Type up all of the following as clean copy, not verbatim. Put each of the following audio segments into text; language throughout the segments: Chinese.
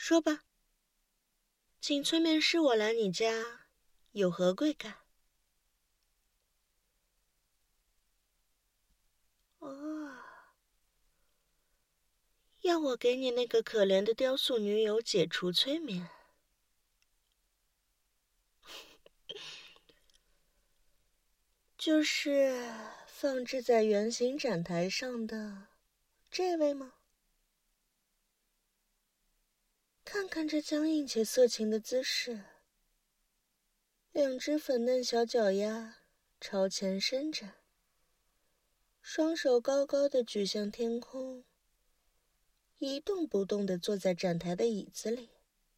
说吧，请催眠师我来你家，有何贵干？哦，要我给你那个可怜的雕塑女友解除催眠？就是放置在圆形展台上的这位吗？看看这僵硬且色情的姿势，两只粉嫩小脚丫朝前伸展，双手高高的举向天空，一动不动地坐在展台的椅子里。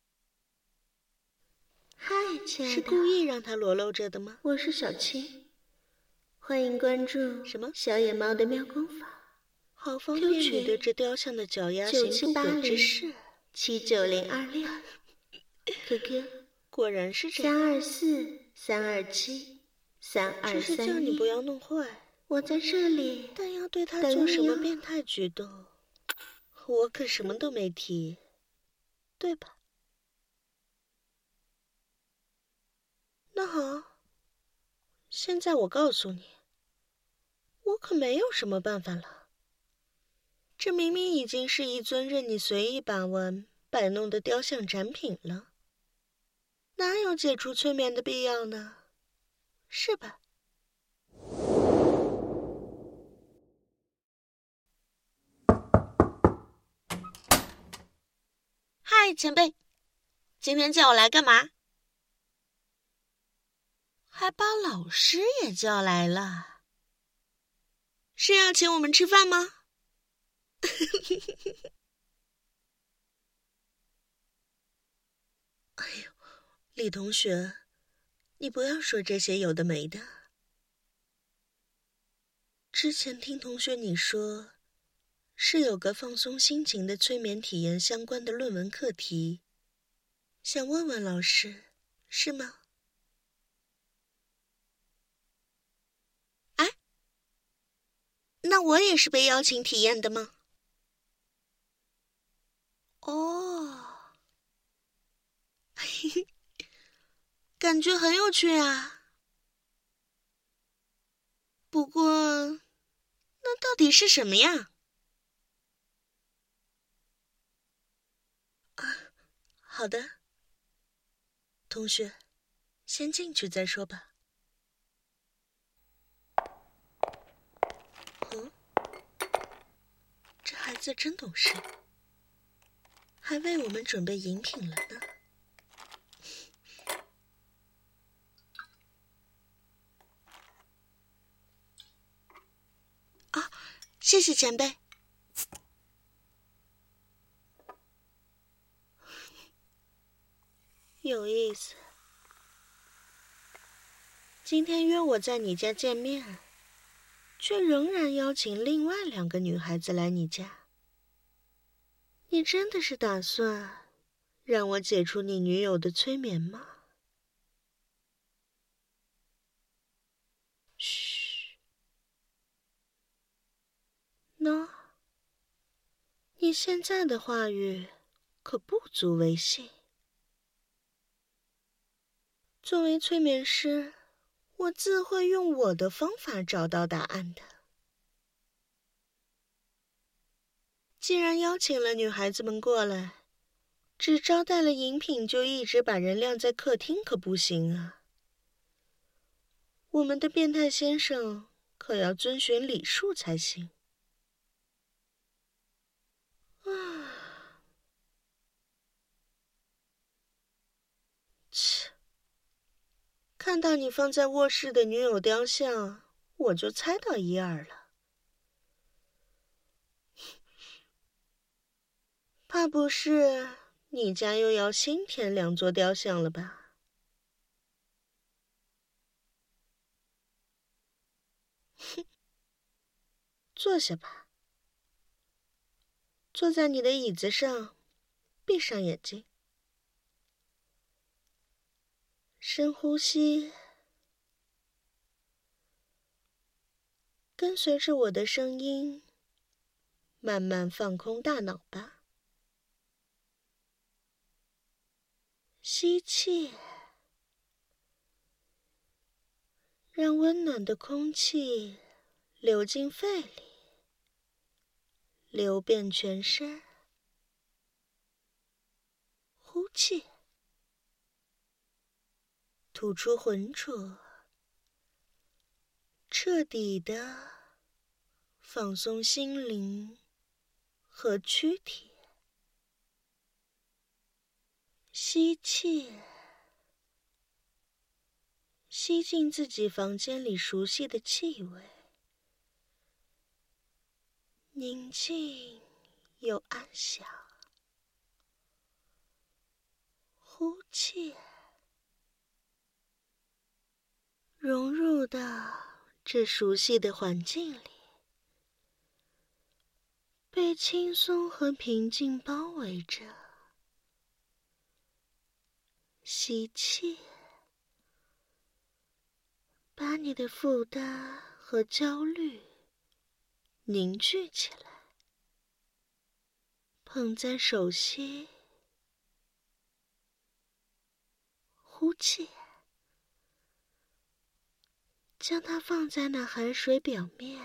嗨，亲爱的， 是故意让他裸露着的吗？ 我是小青，欢迎关注什么小野猫的妙功法。 好方便你对这雕像的脚丫行不轨之事。 79026 QQ 果然是这样。 324-327-3231。 只是叫你不要弄坏， 我在这里， 但要对他做什么变态举动，我可什么都没提，对吧？那好，现在我告诉你，我可没有什么办法了。这明明已经是一尊任你随意把玩摆弄的雕像展品了，哪有解除催眠的必要呢？是吧？嗨，前辈，今天叫我来干嘛？还把老师也叫来了，是要请我们吃饭吗？哎呦，李同学，你不要说这些有的没的。之前听同学你说，是有个放松心情的催眠体验相关的论文课题，想问问老师，是吗？哎，那我也是被邀请体验的吗？哦，嘿嘿，感觉很有趣啊。不过，那到底是什么呀？啊，好的，同学，先进去再说吧。哦，这孩子真懂事，还为我们准备饮品了呢。啊，谢谢前辈。有意思。今天约我在你家见面，却仍然邀请另外2个女孩子来你家。你真的是打算让我解除你女友的催眠吗？嘘，喏，你现在的话语可不足为信。作为催眠师，我自会用我的方法找到答案的。既然邀请了女孩子们过来，只招待了饮品就一直把人晾在客厅可不行啊。我们的变态先生可要遵循礼数才行。啊，切！看到你放在卧室的女友雕像，我就猜到一二了。怕不是你家又要新添2座雕像了吧？哼，坐下吧，坐在你的椅子上，闭上眼睛，深呼吸，跟随着我的声音，慢慢放空大脑吧。 吸气，让温暖的空气流进肺里，流遍全身。呼气，吐出浑浊，彻底的放松心灵和躯体。吸气，吸进自己房间里熟悉的气味，宁静又安详。呼气，融入到这熟悉的环境里，被轻松和平静包围着。吸气，把你的负担和焦虑凝聚起来，捧在手心。呼气，将它放在那海水表面，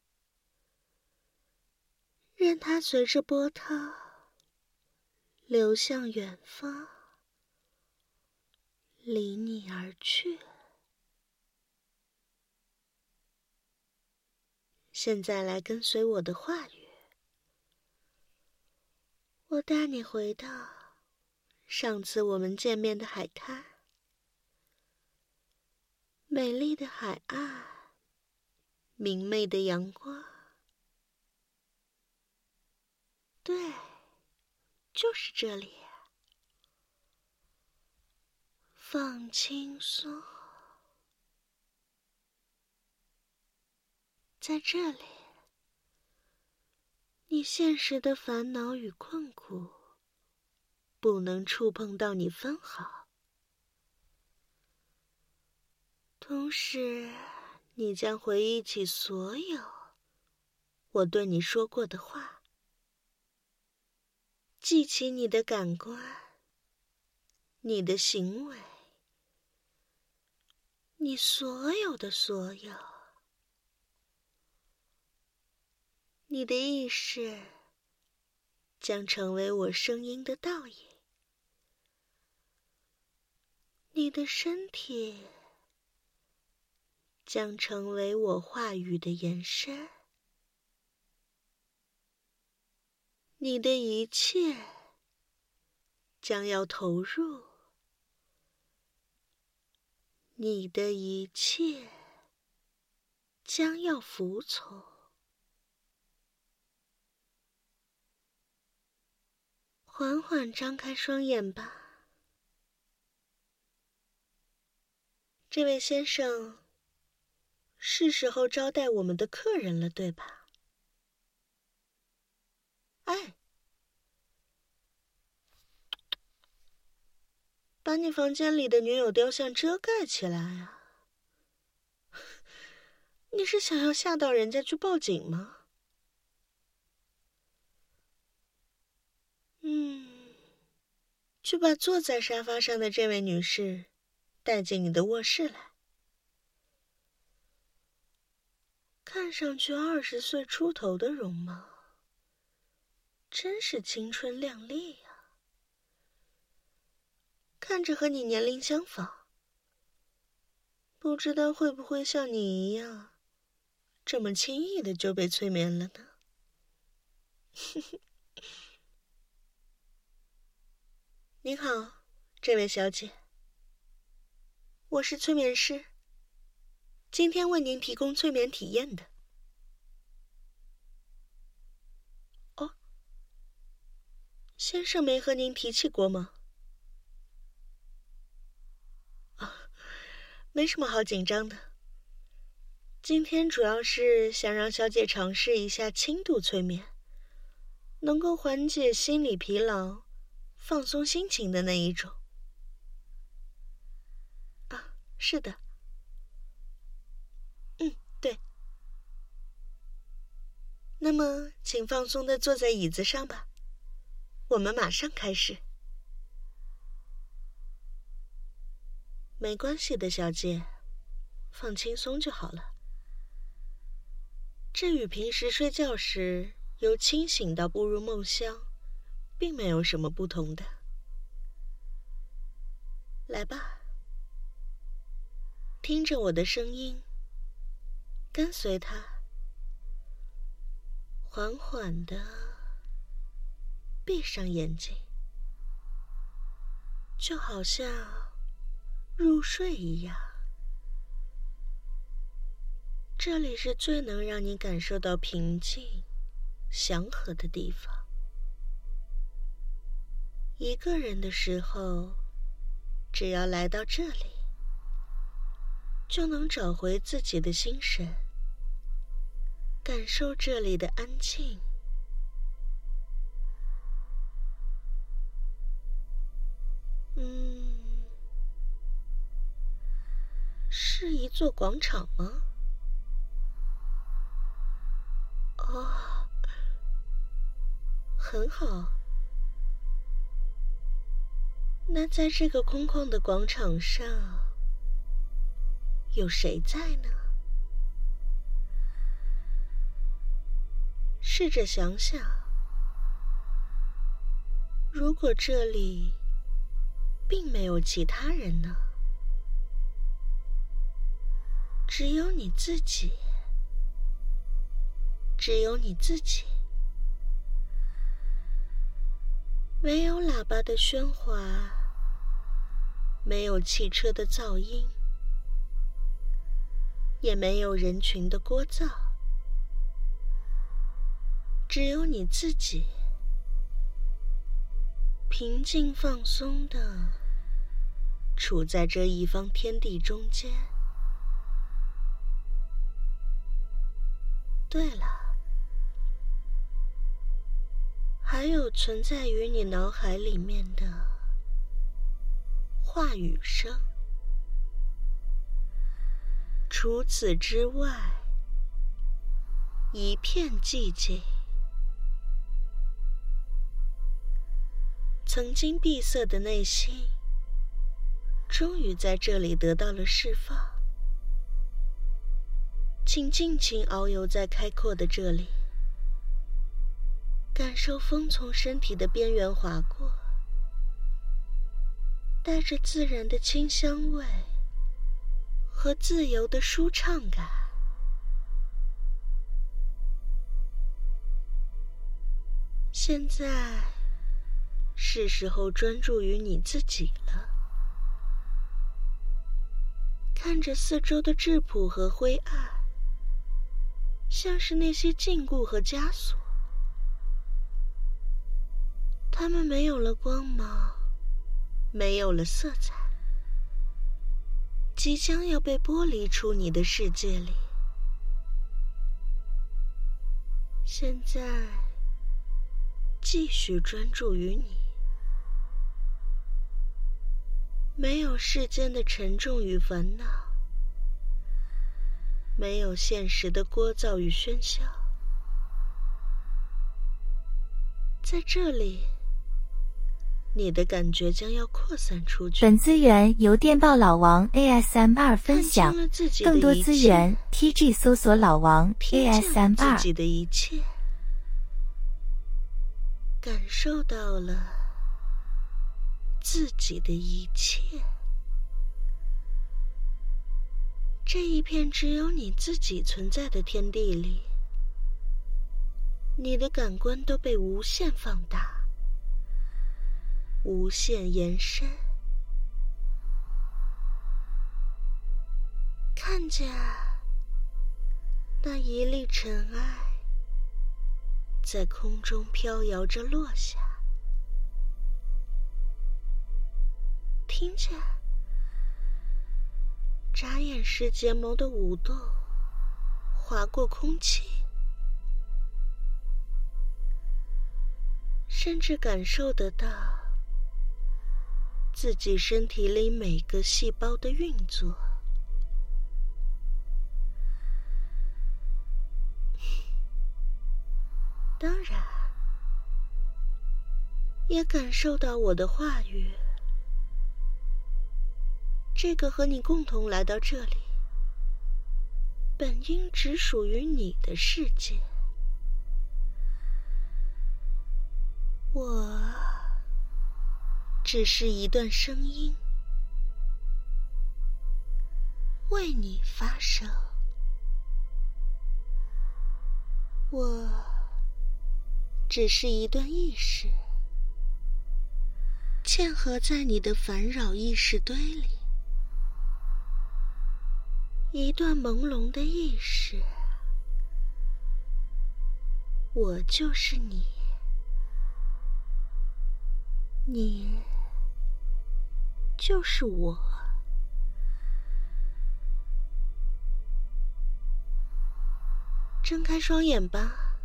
任它随着波涛流向远方，离你而去。现在来跟随我的话语，我带你回到上次我们见面的海滩。美丽的海岸，明媚的阳光。对，就是这里。放轻松，在这里，你现实的烦恼与困苦不能触碰到你分毫。同时，你将回忆起所有我对你说过的话，记起你的感官，你的行为，你所有的所有。你的意识将成为我声音的倒影，你的身体将成为我话语的延伸，你的一切将要投入，你的一切将要服从。缓缓张开双眼吧。这位先生，是时候招待我们的客人了，对吧？哎，把你房间里的女友雕像遮盖起来啊！你是想要吓到人家去报警吗？去把坐在沙发上的这位女士带进你的卧室来。看上去20岁出头的容貌，真是青春靓丽呀。看着和你年龄相仿，不知道会不会像你一样，这么轻易的就被催眠了呢？您好，这位小姐，我是催眠师，今天为您提供催眠体验的。哦，先生没和您提起过吗？没什么好紧张的。今天主要是想让小姐尝试一下轻度催眠，能够缓解心理疲劳、放松心情的那一种。啊，是的。对。那么，请放松地坐在椅子上吧。我们马上开始。 没关系的，小姐，放轻松就好了。这与平时睡觉时由清醒到步入梦乡，并没有什么不同的。来吧，听着我的声音，跟随它，缓缓地闭上眼睛，就好像入睡一样。这里是最能让你感受到平静、祥和的地方。一个人的时候，只要来到这里，就能找回自己的心神，感受这里的安静。是一座广场吗？哦，很好。那在这个空旷的广场上，有谁在呢？试着想想，如果这里并没有其他人呢？只有你自己，只有你自己。没有喇叭的喧哗，没有汽车的噪音，也没有人群的聒噪，只有你自己，平静放松地处在这一方天地中间。对了，还有存在于你脑海里面的话语声。除此之外，一片寂静。曾经闭塞的内心，终于在这里得到了释放。请尽情遨游在开阔的这里，感受风从身体的边缘划过，带着自然的清香味和自由的舒畅感。现在是时候专注于你自己了，看着四周的质朴和灰暗，像是那些禁锢和枷锁，它们没有了光芒，没有了色彩，即将要被剥离出你的世界里。现在继续专注于你，没有世间的沉重与烦恼，没有现实的聒噪与喧嚣。在这里，你的感觉将要扩散出去。 本资源由电报老王 ASMR 分享，更多资源 TG 搜索老王 ASMR。 自己的一切，感受到了自己的一切。这一片只有你自己存在的天地里，你的感官都被无限放大，无限延伸。看见那一粒尘埃在空中飘摇着落下，听见眨眼时睫毛的舞动划过空气，甚至感受得到自己身体里每个细胞的运作。当然，也感受到我的话语。 这个和你共同来到这里，本应只属于你的世界。我只是一段声音，为你发声。我只是一段意识，嵌合在你的烦扰意识堆里。一段朦胧的意识，我就是你，你就是我。睁开双眼吧，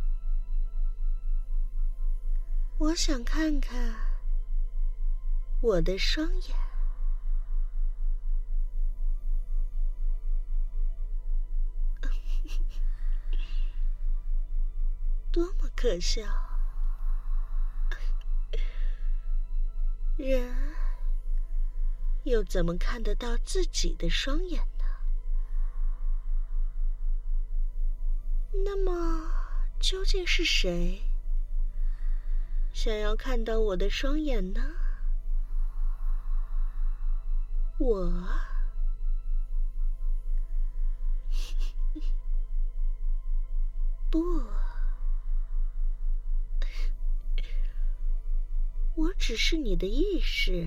我想看看我的双眼。多么可笑！人又怎么看得到自己的双眼呢？那么，究竟是谁想要看到我的双眼呢？我。不，我只是你的意识，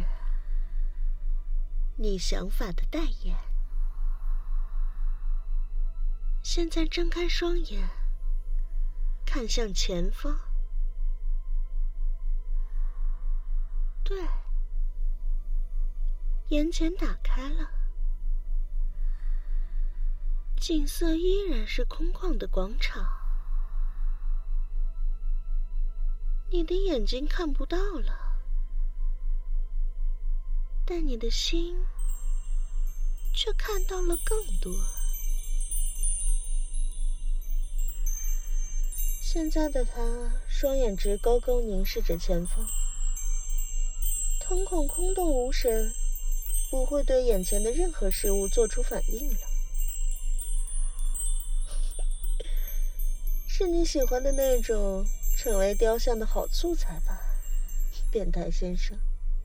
你想法的代言。现在睁开双眼，看向前方。对，眼前打开了，景色依然是空旷的广场。你的眼睛看不到了，但你的心却看到了更多。现在的他双眼直勾勾凝视着前方，瞳孔空洞无神，不会对眼前的任何事物做出反应了。是你喜欢的那种成为雕像的好素材吧，变态先生。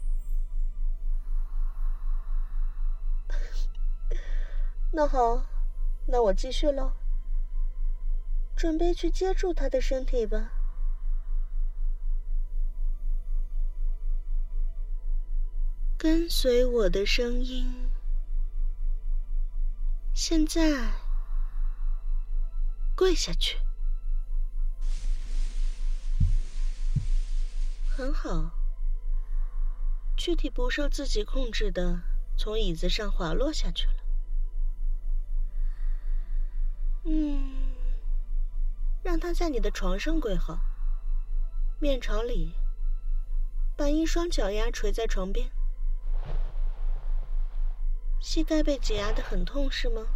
那好，那我继续喽。准备去接触他的身体吧。跟随我的声音，现在跪下去。很好，躯体不受自己控制的从椅子上滑落下去了。让他在你的床上跪好，面朝里，把一双脚丫垂在床边。膝盖被挤压得很痛是吗？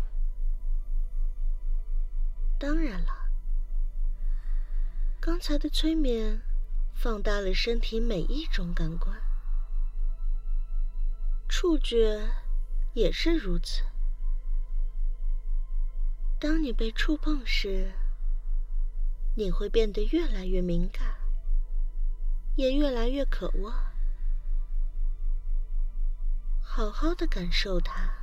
当然了，刚才的催眠放大了身体每一种感官，触觉也是如此。当你被触碰时，你会变得越来越敏感，也越来越渴望。好好的感受它，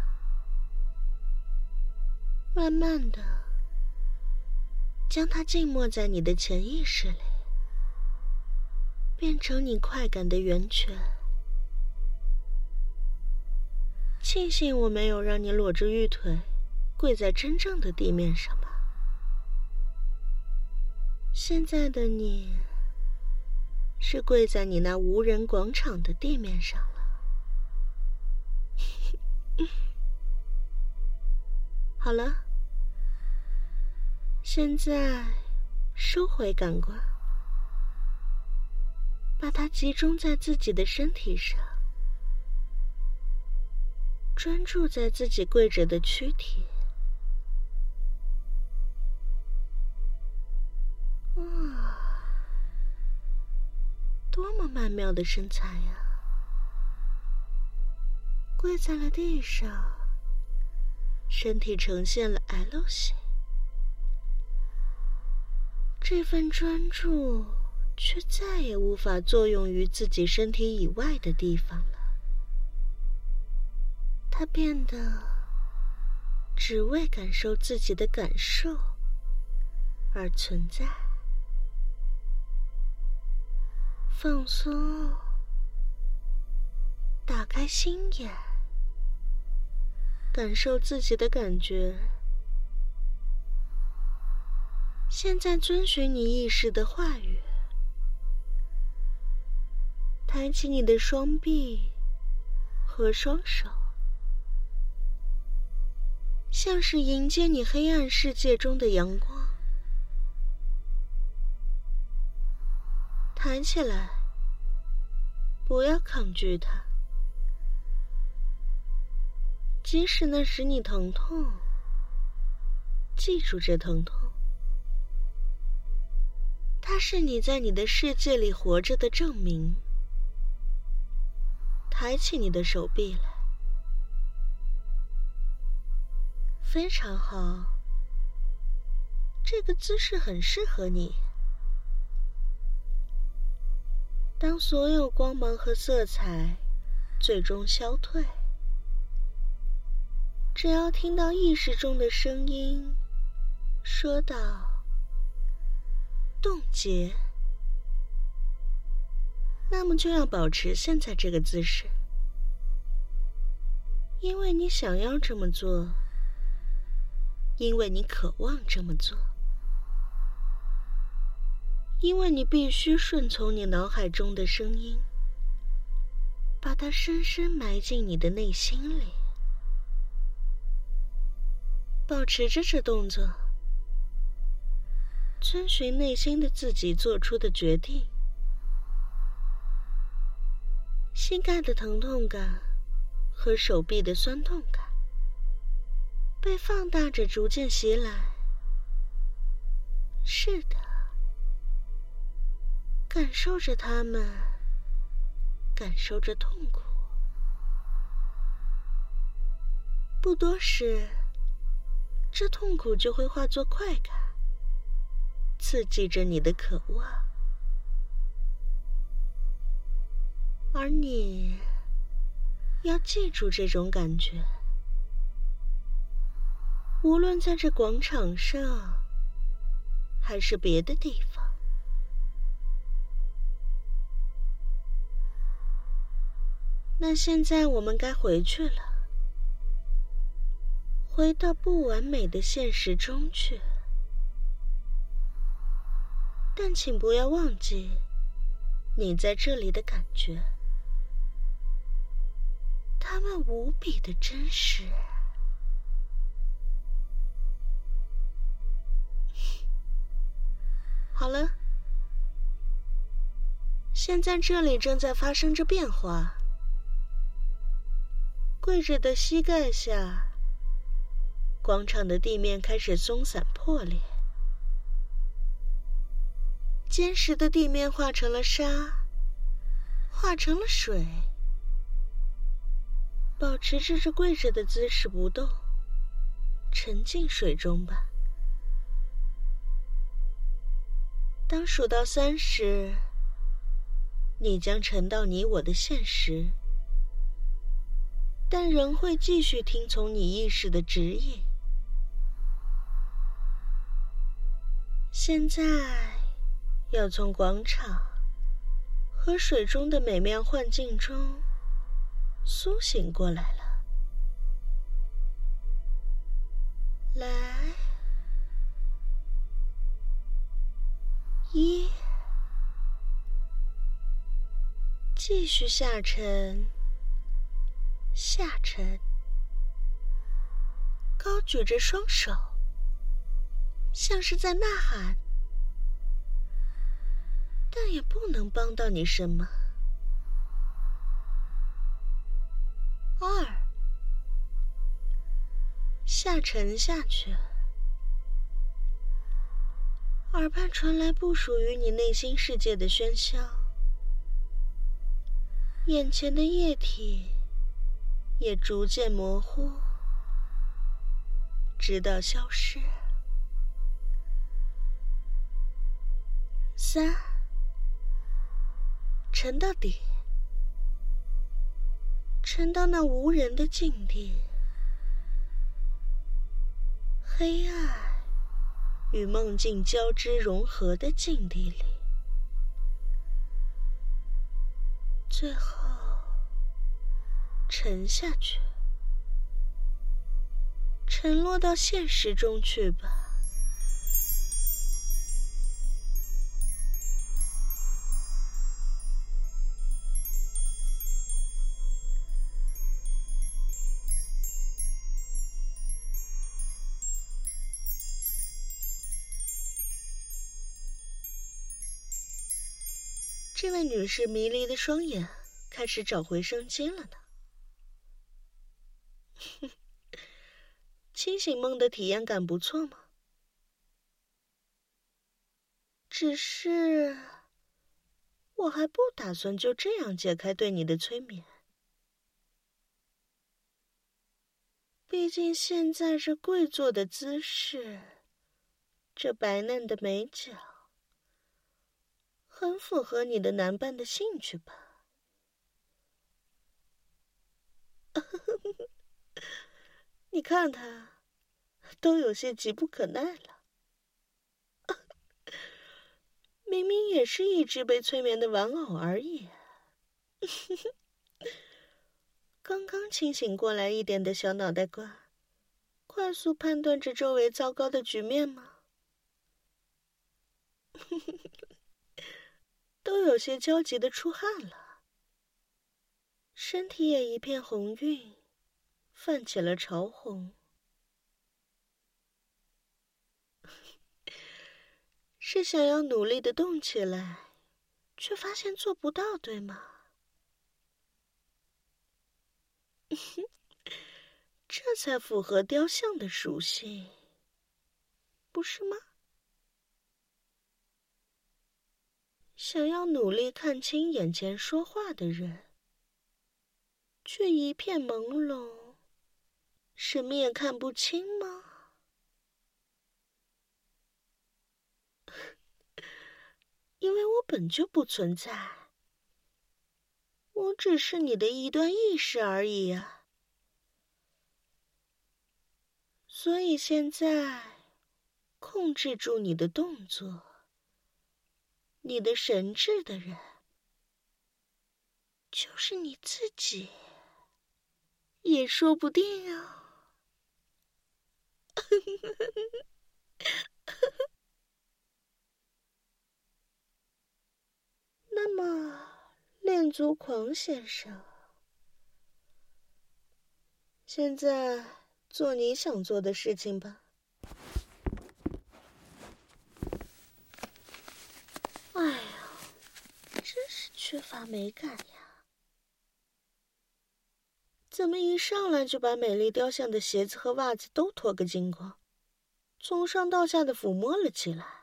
慢慢的将它静默在你的潜意识里，变成你快感的源泉。庆幸我没有让你裸着玉腿跪在真正的地面上吧。现在的你是跪在你那无人广场的地面上了。好了，现在收回感官，把它集中在自己的身体上，专注在自己跪着的躯体。多么曼妙的身材呀！ 跪在了地上，身体呈现了 L 型。这份专注却再也无法作用于自己身体以外的地方了，它变得只为感受自己的感受而存在。放松，打开心眼，感受自己的感觉。现在遵循你意识的话语，抬起你的双臂和双手，像是迎接你黑暗世界中的阳光。抬起来，不要抗拒它，即使那使你疼痛，记住这疼痛。它是你在你的世界里活着的证明。抬起你的手臂来，非常好，这个姿势很适合你。当所有光芒和色彩最终消退，只要听到意识中的声音说道冻结，那么就要保持现在这个姿势，因为你想要这么做，因为你渴望这么做，因为你必须顺从你脑海中的声音，把它深深埋进你的内心里。保持着这动作，遵循内心的自己做出的决定。膝盖的疼痛感和手臂的酸痛感被放大着逐渐袭来。是的，感受着它们，感受着痛苦。不多时，这痛苦就会化作快感，刺激着你的渴望，而你要记住这种感觉。无论在这广场上，还是别的地方。那现在我们该回去了，回到不完美的现实中去。但请不要忘记你在这里的感觉，它们无比的真实。好了，现在这里正在发生着变化。跪着的膝盖下，广场的地面开始松散破裂，坚实的地面化成了沙，化成了水。保持着这跪着的姿势不动，沉进水中吧。当数到3时，你将沉到你我的现实，但仍会继续听从你意识的指引。现在要从广场和水中的美妙幻境中苏醒过来了。来，1，继续下沉，下沉，高举着双手，像是在呐喊，但也不能帮到你什么。2，下沉下去，耳畔传来不属于你内心世界的喧嚣，眼前的液体也逐渐模糊，直到消失。3，沉到底，沉到那无人的境地，黑暗与梦境交织融合的境地里，最后沉下去，沉落到现实中去吧。这位女士迷离的双眼开始找回生机了呢。清醒梦的体验感不错吗？只是我还不打算就这样解开对你的催眠。毕竟现在这跪坐的姿势，这白嫩的美脚，很符合你的男伴的兴趣吧？你看他都有些急不可耐了。明明也是一只被催眠的玩偶而已。刚刚清醒过来一点的小脑袋瓜，快速判断着周围糟糕的局面吗？都有些焦急的出汗了，身体也一片红晕，泛起了潮红。是想要努力的动起来，却发现做不到，对吗？这才符合雕像的属性，不是吗？想要努力看清眼前说话的人，却一片朦胧，什么也看不清吗？因为我本就不存在，我只是你的一段意识而已啊。所以现在，控制住你的动作，你的神智的人，就是你自己，也说不定啊。那么，恋足狂先生，现在做你想做的事情吧。哎呀，真是缺乏美感呀！怎么一上来就把美丽雕像的鞋子和袜子都脱个精光，从上到下的抚摸了起来？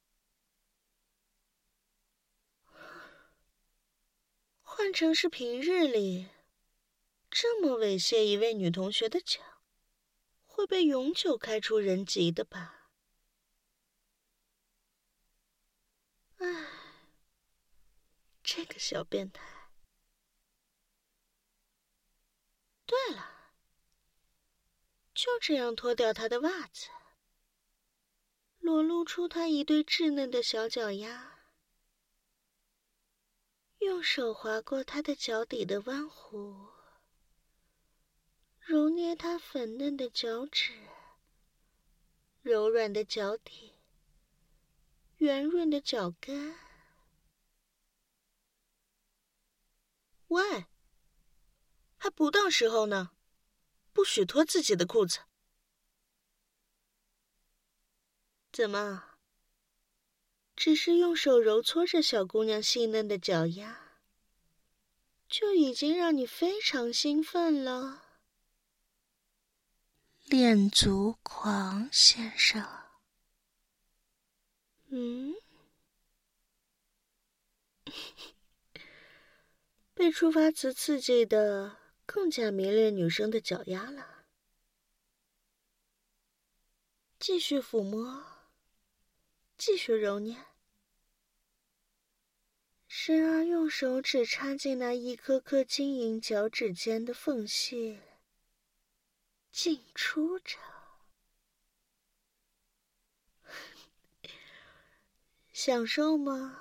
换成是平日里，这么猥亵一位女同学的脚，会被永久开除人籍的吧？唉，这个小变态。对了，就这样脱掉她的袜子，裸露出她一对稚嫩的小脚丫，用手划过她的脚底的弯弧，揉捏她粉嫩的脚趾，柔软的脚底，圆润的脚跟。喂，还不到时候呢，不许脱自己的裤子。怎么？只是用手揉搓着小姑娘细嫩的脚丫，就已经让你非常兴奋了？恋足狂先生。被触发词刺激的更加迷恋女生的脚丫了。继续抚摸，继续揉捏，时而用手指插进那一颗颗晶莹脚趾间的缝隙，进出着。享受吗？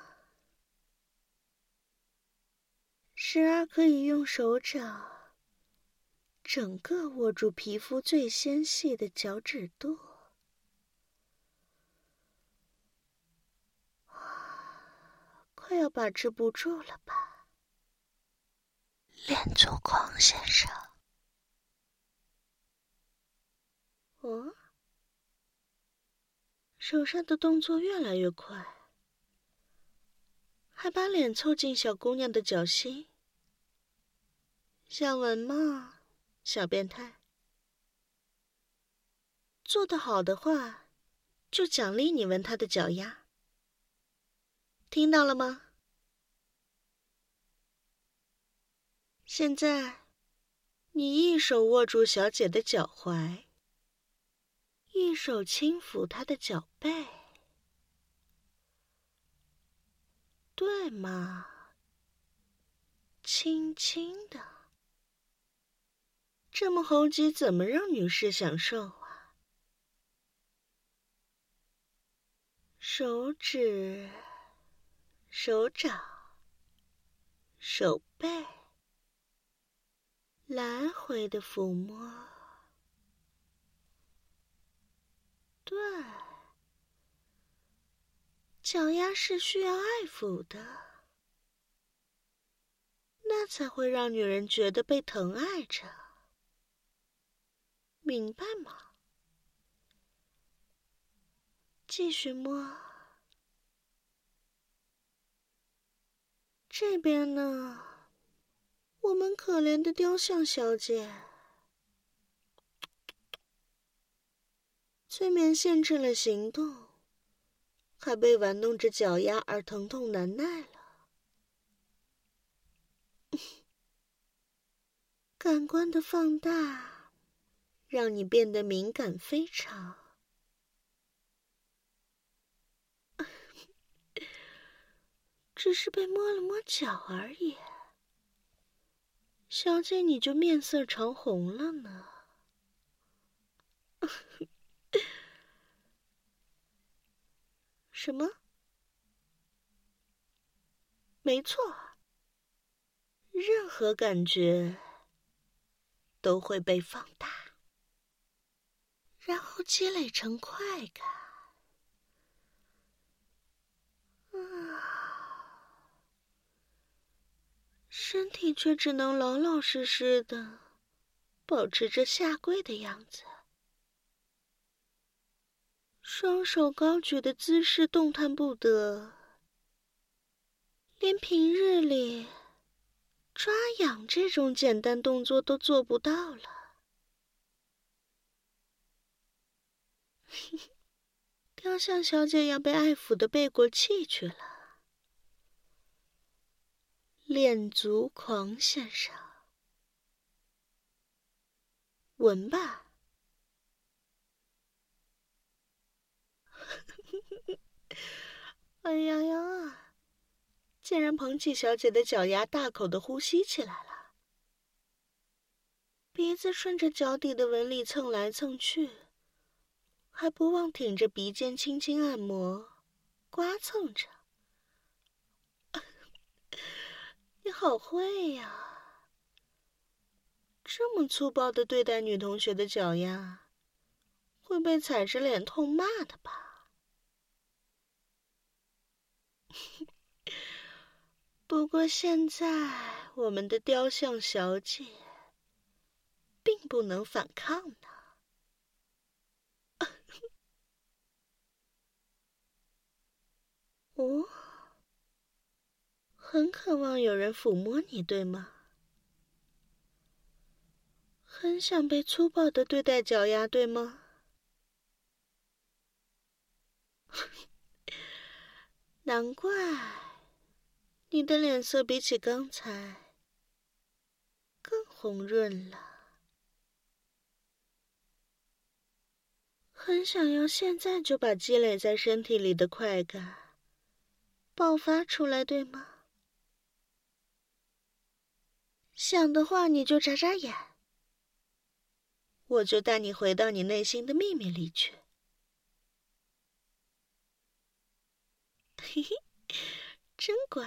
时而可以用手掌整个握住皮肤最纤细的脚趾肚，快要把持不住了吧，恋足狂先生。哦，手上的动作越来越快，还把脸凑近小姑娘的脚心。想闻吗，小变态？做得好的话，就奖励你闻她的脚丫。听到了吗？现在，你一手握住小姐的脚踝，一手轻抚她的脚背。对嘛，轻轻的。这么猴急，怎么让女士享受啊？手指、手掌、手背，来回的抚摸。对，脚丫是需要爱抚的，那才会让女人觉得被疼爱着，明白吗？继续摸。这边呢，我们可怜的雕像小姐，催眠限制了行动，还被玩弄着脚丫而疼痛难耐了。感官的放大，让你变得敏感非常。只是被摸了摸脚而已，小姐你就面色潮红了呢。什么？没错，任何感觉都会被放大，然后积累成快感。身体却只能老老实实的保持着下跪的样子，双手高举的姿势动弹不得，连平日里抓痒这种简单动作都做不到了。雕像小姐要被爱抚的背过气去了。恋足狂先生，闻吧。哎呀呀，竟然捧起小姐的脚丫，大口的呼吸起来了。鼻子顺着脚底的纹理蹭来蹭去，还不忘挺着鼻尖轻轻按摩，刮蹭着。你好会呀！这么粗暴的对待女同学的脚丫，会被踩着脸痛骂的吧？不过现在我们的雕像小姐并不能反抗呢。哦，很渴望有人抚摸你，对吗？很想被粗暴的对待脚丫，对吗？难怪你的脸色比起刚才更红润了。很想要现在就把积累在身体里的快感爆发出来，对吗？想的话你就眨眨眼，我就带你回到你内心的秘密里去。嘿嘿，真乖。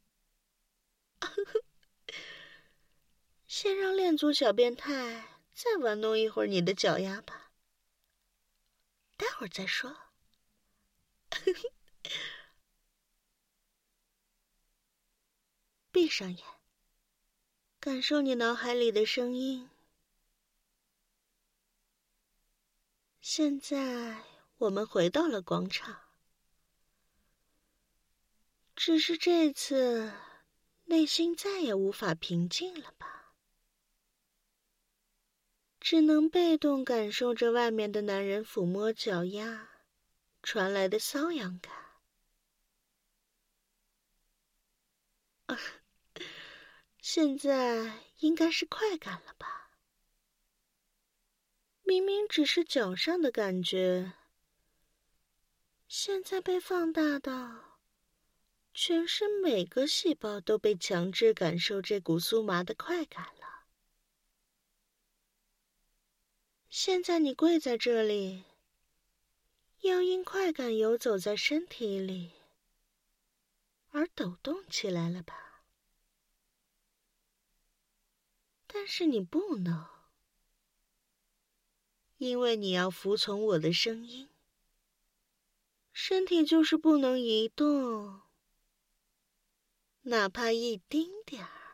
先让恋足小变态再玩弄一会儿你的脚丫吧，待会儿再说。闭上眼，感受你脑海里的声音。现在我们回到了广场，只是这次内心再也无法平静了吧？只能被动感受着外面的男人抚摸脚丫传来的瘙痒感。现在应该是快感了吧？明明只是脚上的感觉，现在被放大到全身每个细胞都被强制感受这股酥麻的快感了。现在你跪在这里，要因快感游走在身体里而抖动起来了吧？但是你不能，因为你要服从我的声音，身体就是不能移动，哪怕一丁点儿。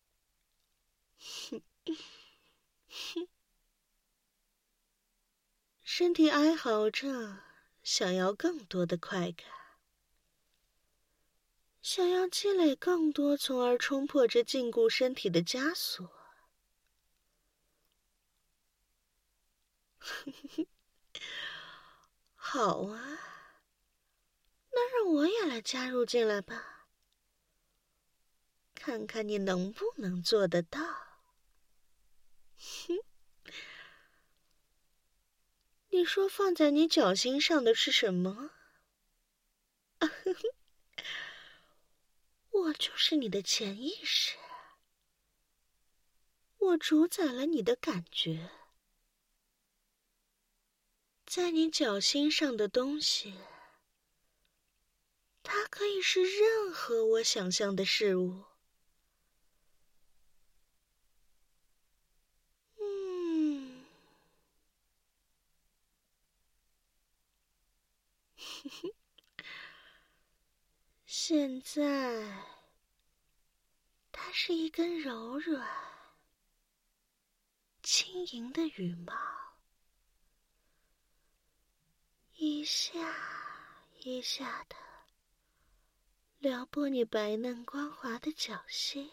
身体哀嚎着，想要更多的快感，想要积累更多，从而冲破这禁锢身体的枷锁。好啊，那让我也来加入进来吧，看看你能不能做得到。你说放在你脚心上的是什么？我就是你的潜意识，我主宰了你的感觉。在你脚心上的东西，它可以是任何我想象的事物。现在，它是一根柔软、轻盈的羽毛，一下一下的撩拨你白嫩光滑的脚心。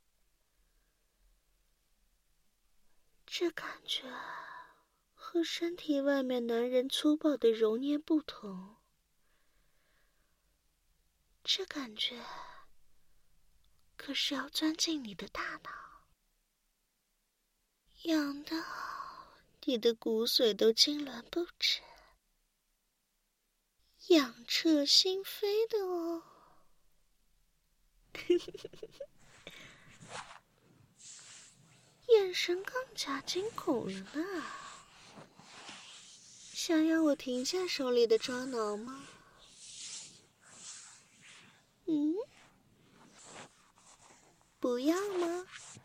这感觉和身体外面男人粗暴的揉捏不同，这感觉可是要钻进你的大脑，痒到你的骨髓都痉挛不止，痒彻心扉的哦。眼神更加惊恐了呢。想要我停下手里的抓挠吗？不要吗？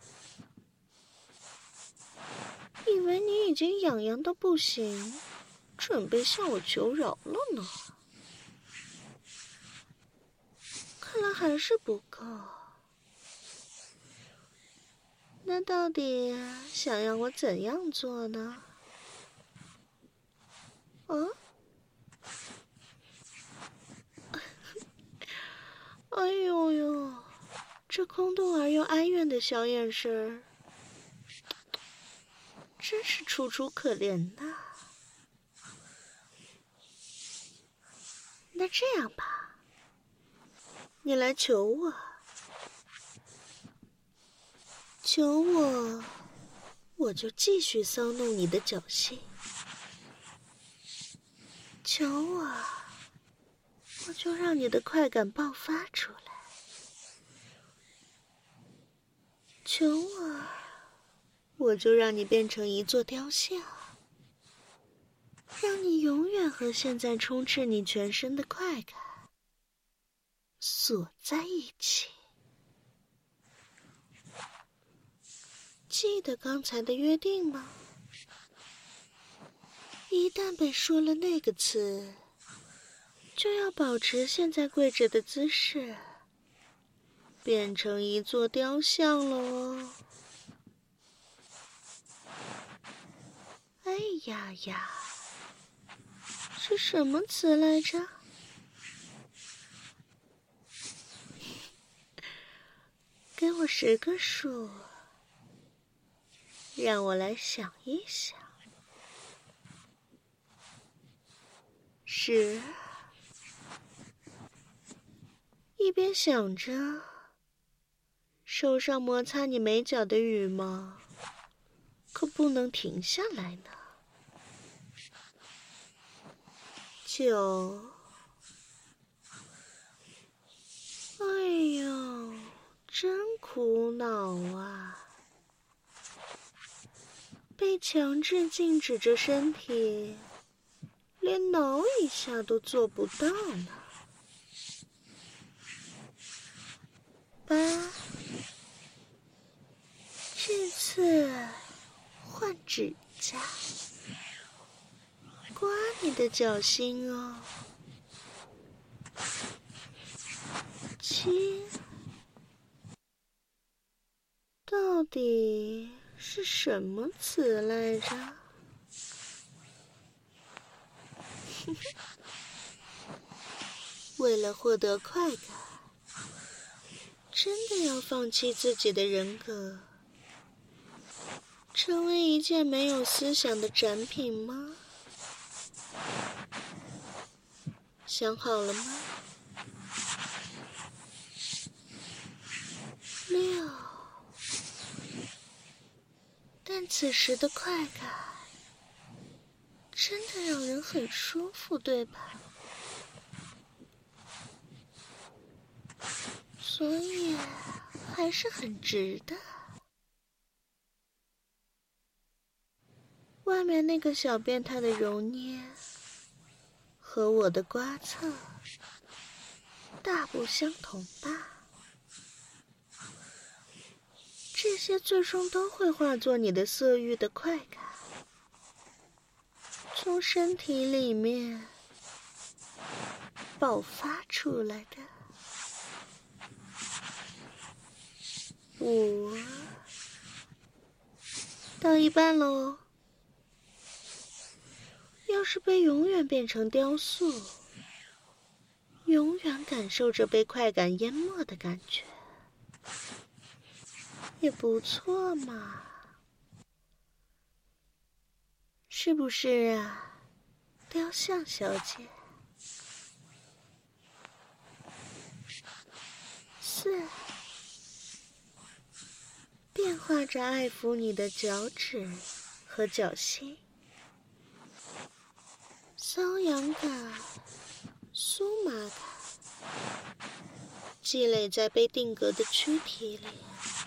以为你已经痒痒到不行，准备向我求饶了呢。看来还是不够。那到底想要我怎样做呢？哎呦呦，这空洞而又哀怨的小眼神儿，真是楚楚可怜呐。那这样吧，你来求我，求我我就继续搔弄你的脚心。求我，我就让你的快感爆发出来。求我，我就让你变成一座雕像，让你永远和现在充斥你全身的快感锁在一起。记得刚才的约定吗？一旦被说了那个词，就要保持现在跪着的姿势，变成一座雕像了哦。哎呀呀，是什么词来着？给我10个数，让我来想一想。10，一边想着，手上摩擦你眉角的羽毛可不能停下来呢。9，哎呦，真苦恼啊！被强制静止着身体，连挠一下都做不到呢。8，这次换指甲，刮你的脚心哦。7，到底是什么词来着？为了获得快感，真的要放弃自己的人格，成为一件没有思想的展品吗？想好了吗？6，但此时的快感真的让人很舒服，对吧？所以还是很值的。外面那个小变态的揉捏和我的刮蹭大不相同吧？这些最终都会化作你的色欲的快感，从身体里面爆发出来的。5，到一半喽。要是被永远变成雕塑，永远感受着被快感淹没的感觉，也不错嘛，是不是啊，雕像小姐？4，变化着爱抚你的脚趾和脚心，瘙痒感、酥麻感积累在被定格的躯体里，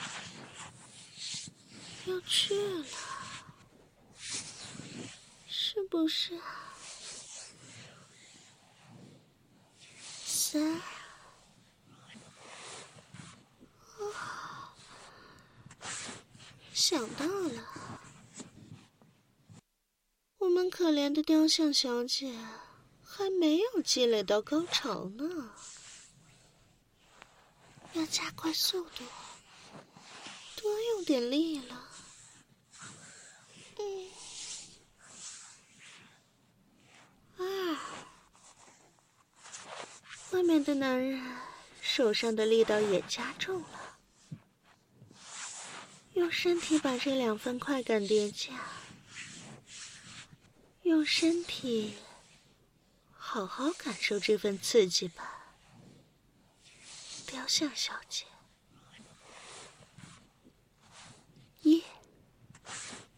要去了，是不是啊？3，想到了，我们可怜的雕像小姐还没有积累到高潮呢，要加快速度，多用点力了。2，外面的男人手上的力道也加重了，用身体把这2份快感叠加，用身体好好感受这份刺激吧，雕像小姐。1，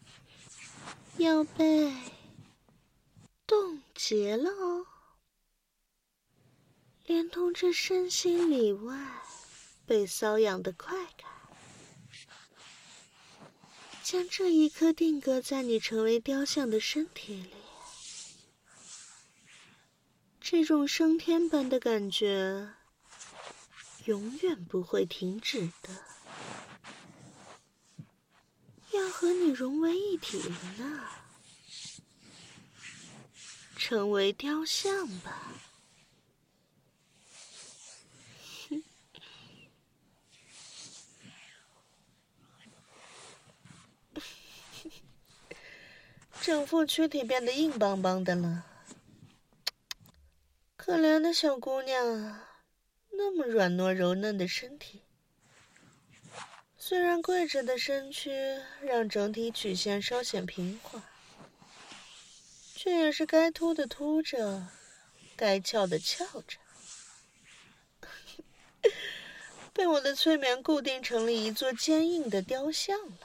要被冻结了哦，连同这身心里外被瘙痒的快感，将这一刻定格在你成为雕像的身体里。这种升天般的感觉永远不会停止的，要和你融为一体了呢。成为雕像吧。整副躯体变得硬邦邦的了。可怜的小姑娘啊，那么软糯柔嫩的身体，虽然跪着的身躯让整体曲线稍显平滑，却也是该凸的凸着，该翘的翘着，被我的催眠固定成了一座坚硬的雕像了。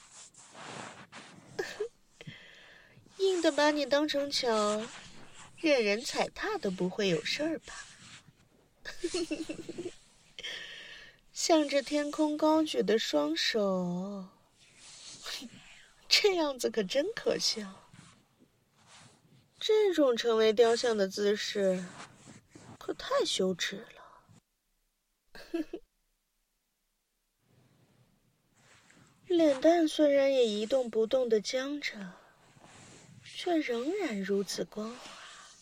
硬的把你当成桥，任人踩踏都不会有事儿吧？向着天空高举的双手，这样子可真可笑。这种成为雕像的姿势，可太羞耻了。脸蛋虽然也一动不动地僵着，却仍然如此光滑。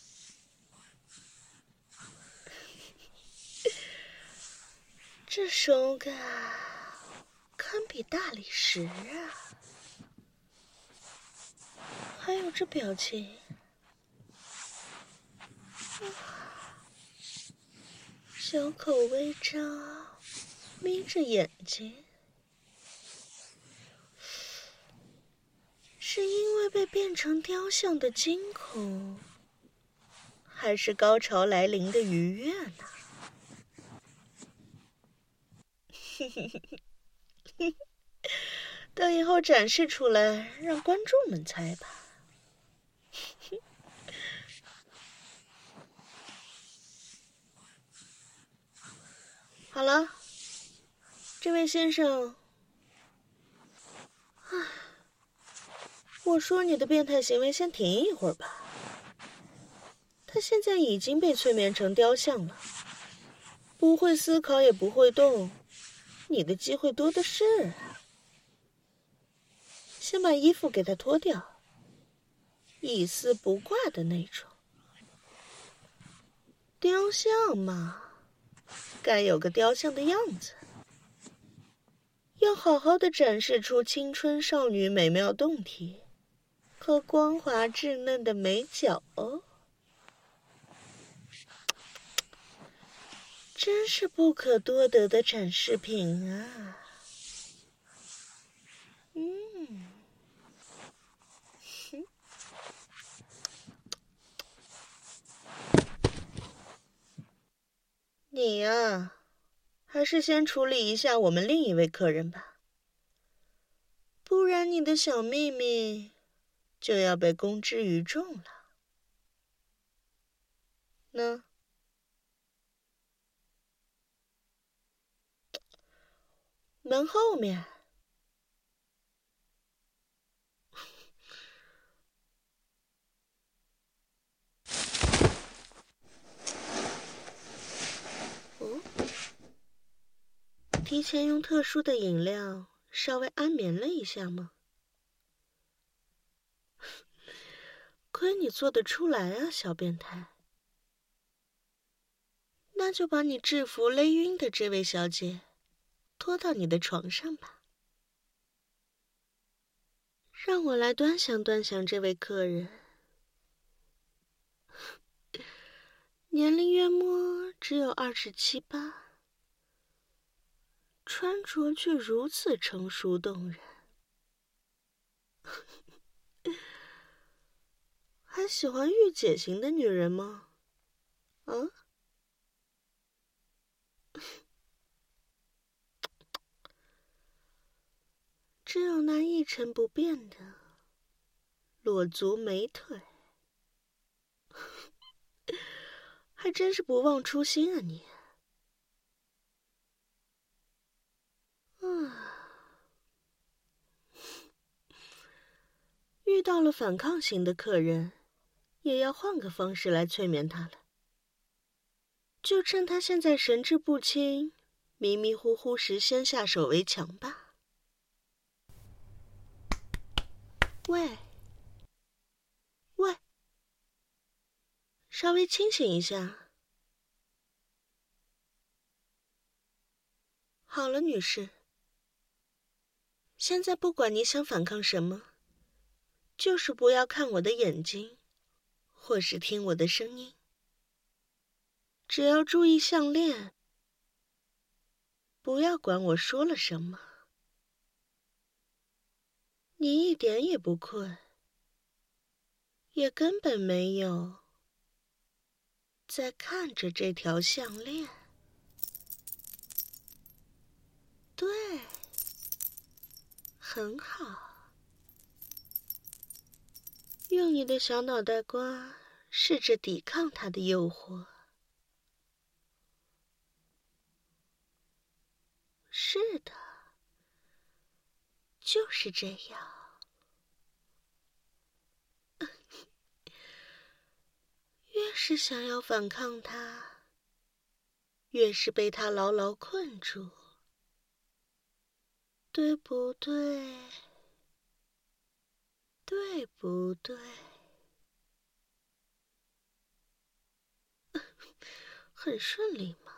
这手感堪比大理石啊！还有这表情，小口微张，眯着眼睛，是因为被变成雕像的惊恐，还是高潮来临的愉悦呢？等以后展示出来，让观众们猜吧。好了，这位先生，我说你的变态行为先停一会儿吧。他现在已经被催眠成雕像了，不会思考也不会动，你的机会多的是啊。先把衣服给他脱掉，一丝不挂的那种。雕像嘛，该有个雕像的样子，要好好的展示出青春少女美妙动体和光滑稚嫩的美脚哦。真是不可多得的展示品啊！你呀，还是先处理一下我们另一位客人吧，不然你的小秘密就要被公之于众了。呢？门后面。哦，提前用特殊的饮料稍微安眠了一下吗？亏你做得出来啊，小变态。那就把你制服勒晕的这位小姐拖到你的床上吧。让我来端详端详这位客人。年龄约莫只有27、28，穿着却如此成熟动人。还喜欢御姐型的女人吗？啊？只有那一成不变的裸足美腿，还真是不忘初心啊你。遇到了反抗型的客人，也要换个方式来催眠他了。就趁他现在神志不清、迷迷糊糊时，先下手为强吧。喂，稍微清醒一下。好了，女士，现在不管你想反抗什么，就是不要看我的眼睛，或是听我的声音。只要注意项链，不要管我说了什么。你一点也不困，也根本没有在看着这条项链。对，很好。用你的小脑袋瓜试着抵抗它的诱惑。是的，就是这样。越是想要反抗它，越是被它牢牢困住，对不对？对不对？很顺利嘛。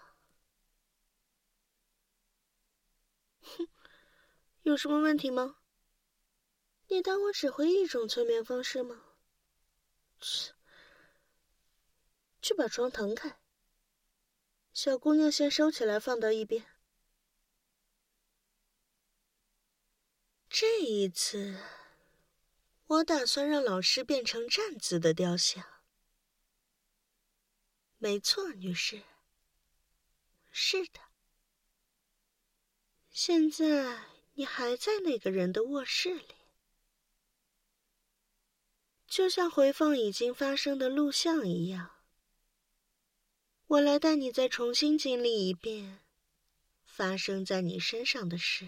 哼，有什么问题吗？你当我只会一种催眠方式吗？去把床腾开，小姑娘先收起来放到一边。这一次，我打算让老师变成站姿的雕像。没错，女士。是的。现在你还在那个人的卧室里，就像回放已经发生的录像一样。我来带你再重新经历一遍发生在你身上的事。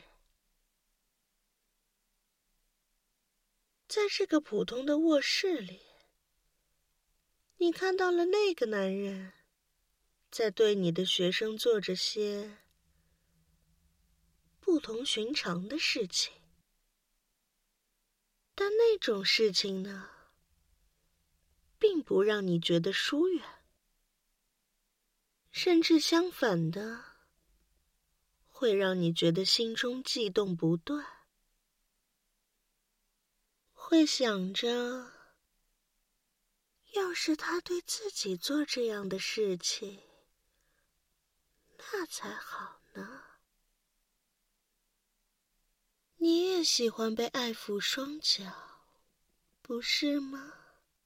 在这个普通的卧室里，你看到了那个男人在对你的学生做着些不同寻常的事情。但那种事情呢，并不让你觉得疏远，甚至相反的，会让你觉得心中悸动不断，会想着，要是他对自己做这样的事情，那才好呢。你也喜欢被爱抚双脚，不是吗？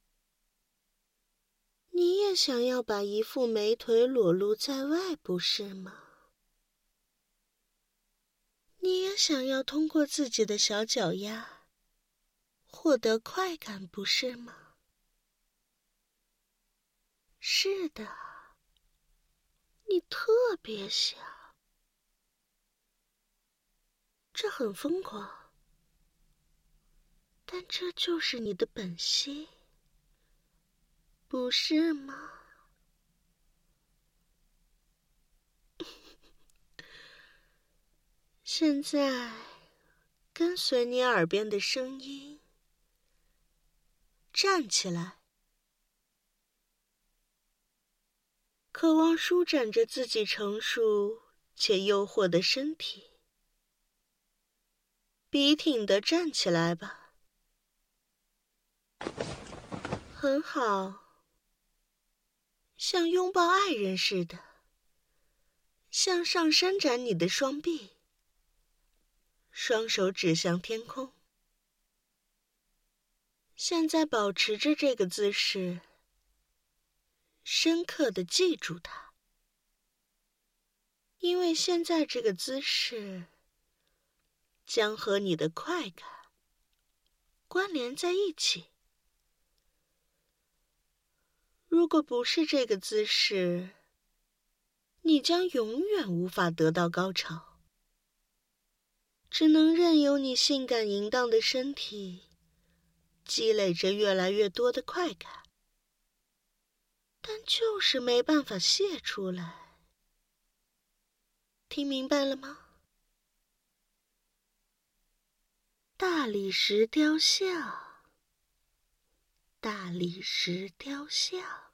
你也想要把一副美腿裸露在外，不是吗？你也想要通过自己的小脚丫获得快感，不是吗？是的，你特别想。这很疯狂，但这就是你的本心，不是吗？现在，跟随你耳边的声音，站起来，渴望舒展着自己成熟且诱惑的身体。笔挺地站起来吧。很好，像拥抱爱人似的，向上伸展你的双臂，双手指向天空。现在保持着这个姿势，深刻地记住它，因为现在这个姿势将和你的快感关联在一起。 如果不是这个姿势，你将永远无法得到高潮，只能任由你性感淫荡的身体积累着越来越多的快感，但就是没办法泄出来。听明白了吗？大理石雕像，大理石雕像。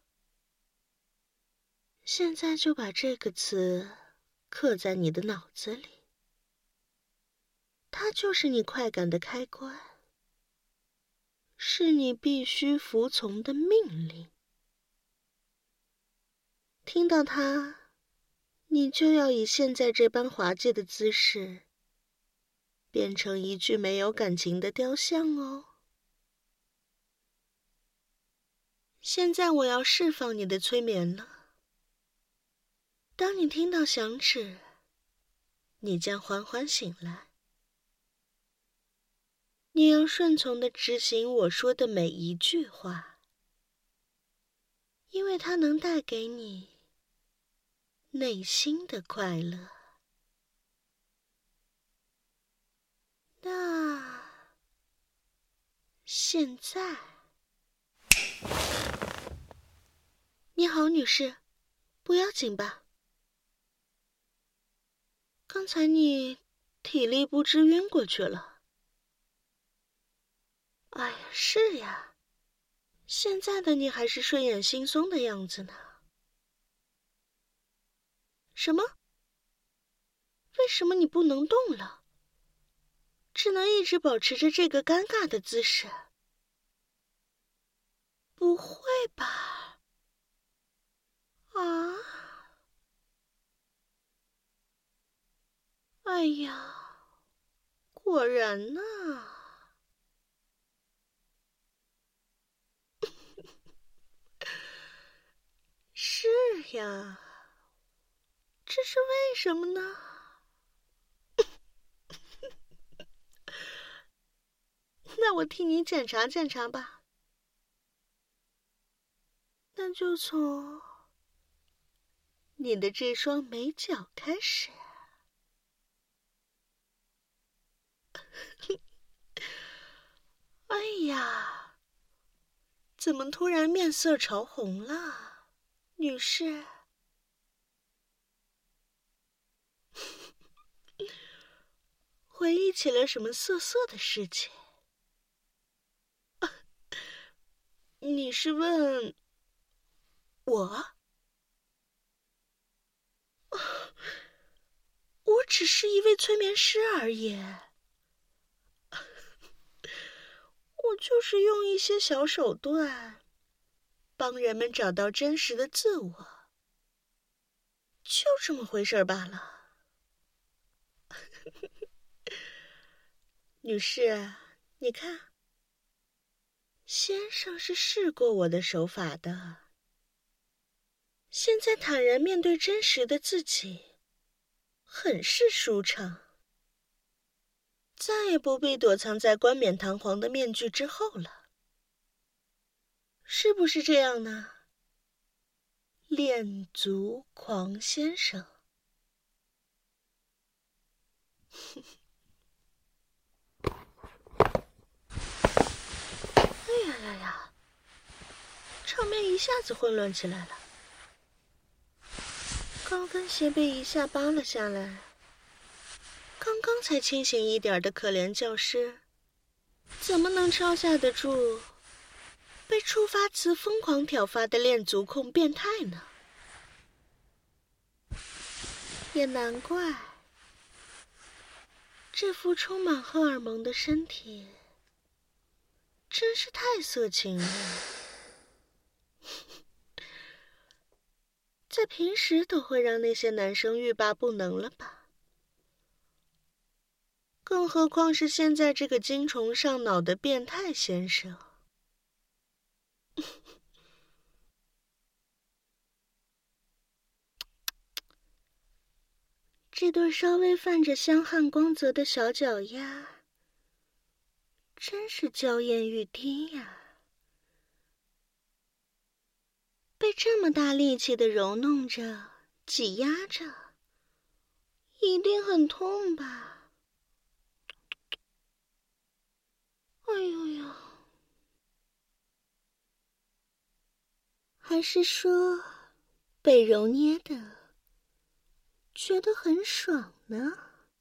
现在就把这个词刻在你的脑子里，它就是你快感的开关，是你必须服从的命令。听到它，你就要以现在这般滑稽的姿势，变成一具没有感情的雕像哦。现在我要释放你的催眠了。当你听到响指，你将缓缓醒来。你要顺从地执行我说的每一句话，因为它能带给你内心的快乐。那现在，你好，女士，不要紧吧？刚才你体力不支晕过去了。哎呀，是呀，现在的你还是睡眼惺忪的样子呢。什么？为什么你不能动了？只能一直保持着这个尴尬的姿势？不会吧？啊？哎呀，果然呢。是呀，这是为什么呢？那我替你检查检查吧。那就从你的这双美脚开始。哎呀，怎么突然面色潮红了，女士？回忆起了什么涩涩的事情？你是问我？我只是一位催眠师而已。我就是用一些小手段，帮人们找到真实的自我，就这么回事罢了。女士，你看，先生是试过我的手法的。现在坦然面对真实的自己，很是舒畅，再也不必躲藏在冠冕堂皇的面具之后了。是不是这样呢，恋足狂先生？哎呀呀呀，场面一下子混乱起来了。高跟鞋被一下扒了下来，刚刚才清醒一点的可怜教师，怎么能招架得住被触发词疯狂挑发的恋足控变态呢？也难怪，这副充满荷尔蒙的身体真是太色情了，在平时都会让那些男生欲罢不能了吧？更何况是现在这个精虫上脑的变态先生。这对稍微泛着香汗光泽的小脚丫，真是娇艳欲滴呀！ 被这么大力气的揉弄着、挤压着，一定很痛吧？哎呦呦！还是说，被揉捏的觉得很爽呢？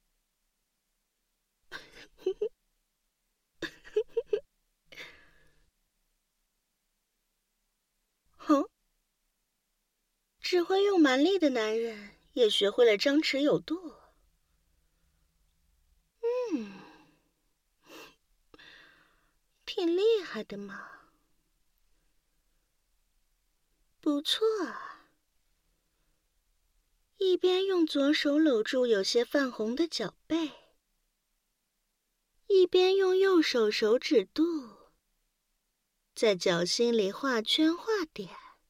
哼，只会用蛮力的男人也学会了张弛有度。挺厉害的嘛。不错啊。一边用左手搂住有些泛红的脚背，一边用右手手指肚在脚心里画圈画点。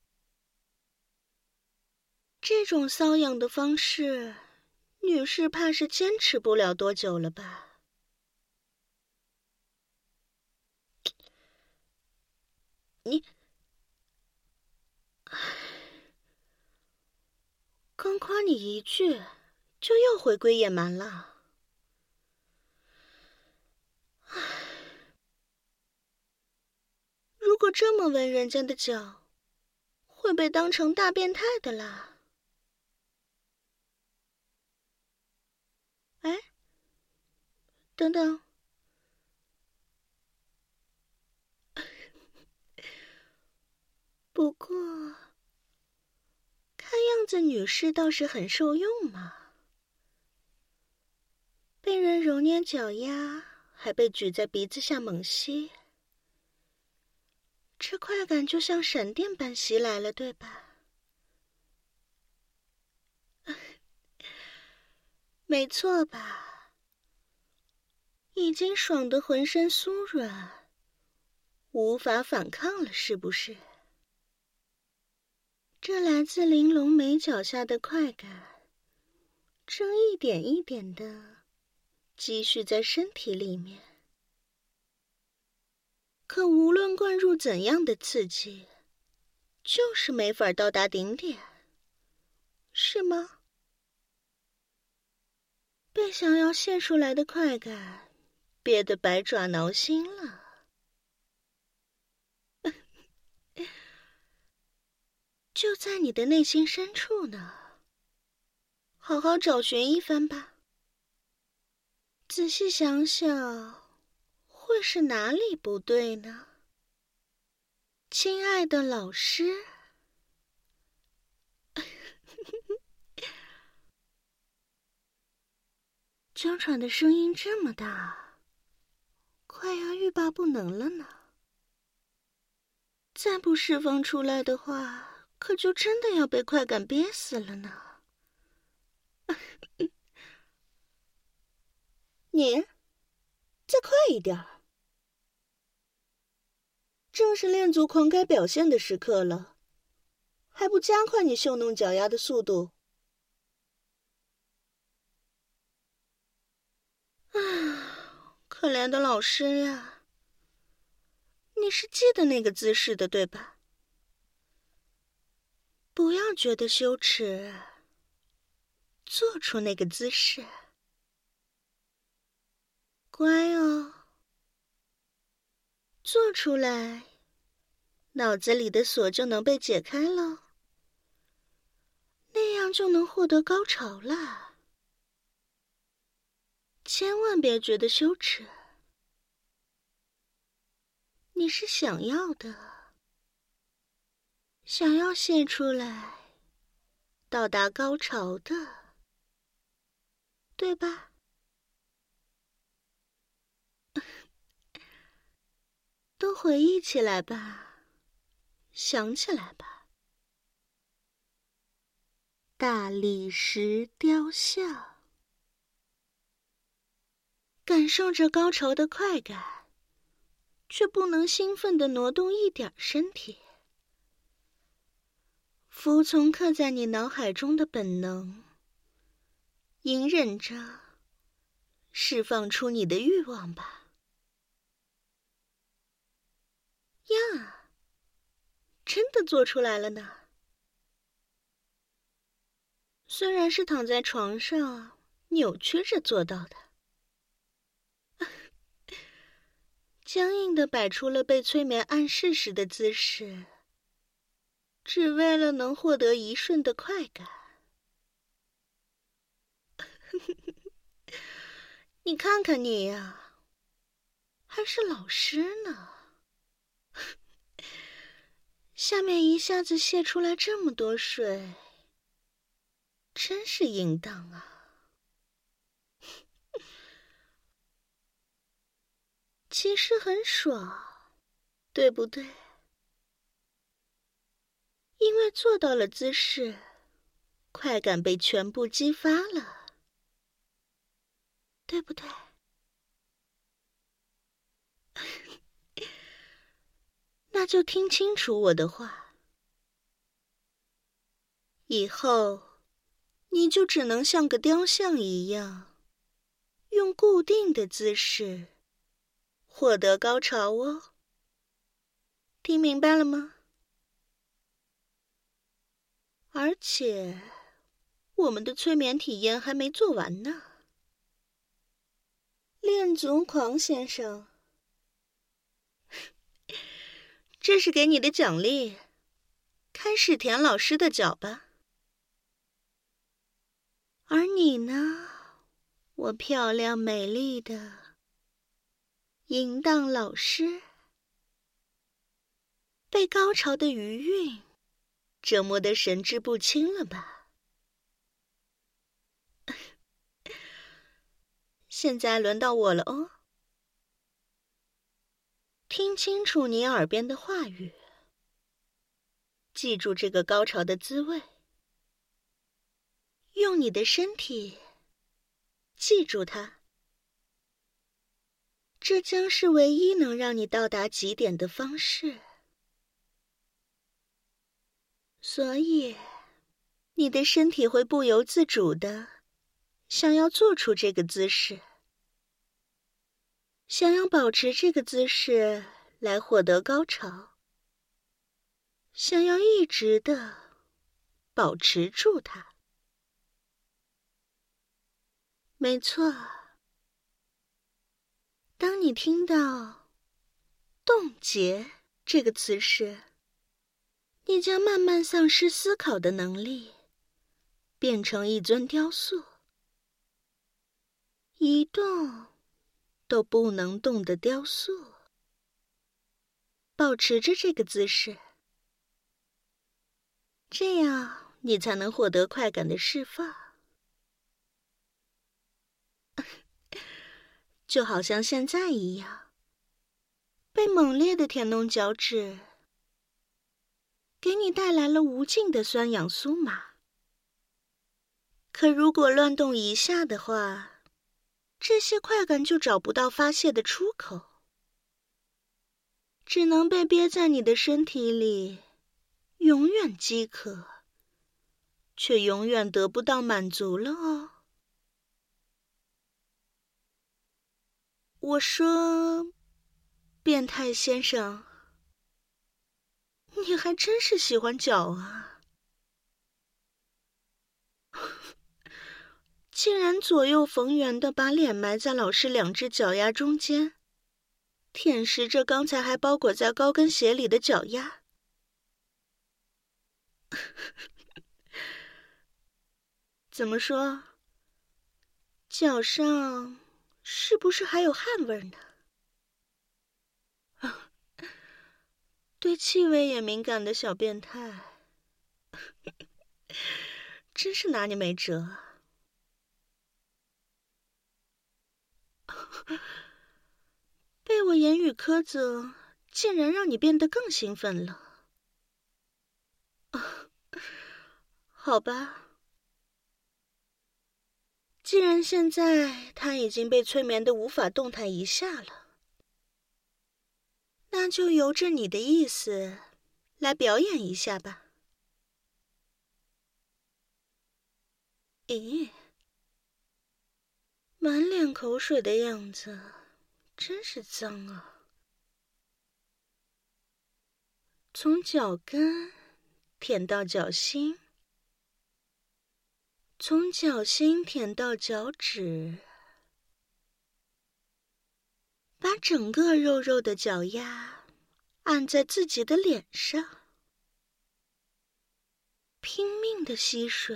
这种瘙痒的方式，女士怕是坚持不了多久了吧？你，刚夸你一句，就又回归野蛮了。如果这么闻人家的脚，会被当成大变态的啦。哎，等等，不过看样子女士倒是很受用嘛。被人揉捏脚丫，还被举在鼻子下猛吸，这快感就像闪电般袭来了，对吧？没错吧？已经爽得浑身酥软，无法反抗了，是不是？这来自玲珑美脚下的快感，正一点一点地积蓄在身体里面。可无论灌入怎样的刺激，就是没法到达顶点，是吗？被想要泄出来的快感憋得百爪挠心了。就在你的内心深处呢，好好找寻一番吧。仔细想想，会是哪里不对呢？亲爱的老师。娇喘的声音这么大，快要欲罢不能了呢。再不释放出来的话，可就真的要被快感憋死了呢。你，再快一点。正是恋足狂该表现的时刻了，还不加快你秀弄脚丫的速度？啊，可怜的老师呀，你是记得那个姿势的，对吧？不要觉得羞耻，做出那个姿势。乖哦，做出来，脑子里的锁就能被解开了，那样就能获得高潮了。千万别觉得羞耻，你是想要的，想要泄出来，到达高潮的，对吧？都回忆起来吧，想起来吧。大理石雕像，感受着高潮的快感，却不能兴奋地挪动一点身体。服从刻在你脑海中的本能，隐忍着释放出你的欲望吧。呀，真的做出来了呢。 虽然是躺在床上扭曲着做到的，僵硬地摆出了被催眠暗示时的姿势，只为了能获得一瞬的快感。你看看你呀，还是老师呢。下面一下子泄出来这么多水，真是淫荡啊。其实很爽，对不对？因为做到了姿势，快感被全部激发了，对不对？那就听清楚我的话，以后你就只能像个雕像一样，用固定的姿势获得高潮哦。听明白了吗？而且我们的催眠体验还没做完呢。恋足狂先生，这是给你的奖励，开始舔老师的脚吧。而你呢，我漂亮美丽的淫荡老师，被高潮的余韵折磨得神志不清了吧？现在轮到我了哦，听清楚你耳边的话语，记住这个高潮的滋味，用你的身体记住它，这将是唯一能让你到达极点的方式。所以，你的身体会不由自主的想要做出这个姿势，想要保持这个姿势来获得高潮，想要一直的保持住它。没错，当你听到冻结这个词时，你将慢慢丧失思考的能力，变成一尊雕塑，一动都不能动的雕塑。保持着这个姿势，这样你才能获得快感的释放。就好像现在一样，被猛烈的舔弄脚趾给你带来了无尽的酸痒酥麻。可如果乱动一下的话，这些快感就找不到发泄的出口，只能被憋在你的身体里，永远饥渴，却永远得不到满足了哦。我说，变态先生，你还真是喜欢脚啊！竟然左右逢源地把脸埋在老师两只脚丫中间，舔舐着刚才还包裹在高跟鞋里的脚丫。怎么说？脚上是不是还有汗味呢？对气味也敏感的小变态，真是拿你没辙。被我言语苛责，竟然让你变得更兴奋了。好吧，既然现在他已经被催眠得无法动弹一下了，那就由着你的意思来表演一下吧。咦，满脸口水的样子，真是脏啊！从脚跟舔到脚心， 从脚心舔到脚趾，把整个肉肉的脚丫按在自己的脸上，拼命地吸吮，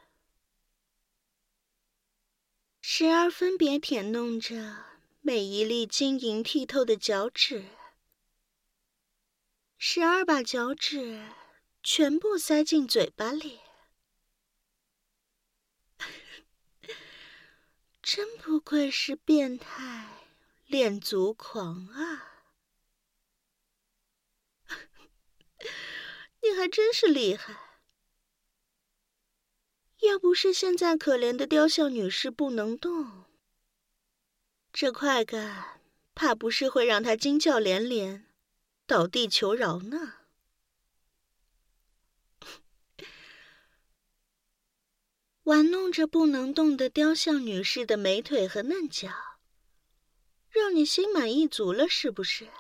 时而分别舔弄着每一粒晶莹剔透的脚趾，时而把脚趾全部塞进嘴巴里。真不愧是变态恋足狂啊！你还真是厉害。要不是现在可怜的雕像女士不能动，这快感怕不是会让她惊叫连连，倒地求饶呢。玩弄着不能动的雕像女士的美腿和嫩脚，让你心满意足了是不是？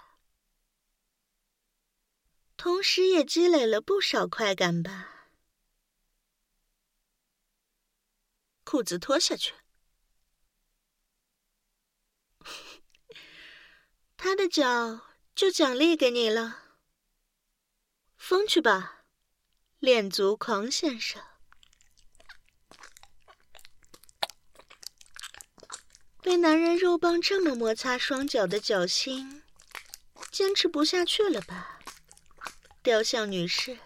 同时也积累了不少快感吧。裤子脱下去。他的脚就奖励给你了。疯去吧，恋足狂先生。被男人肉棒这么摩擦双脚的脚心，坚持不下去了吧，雕像女士？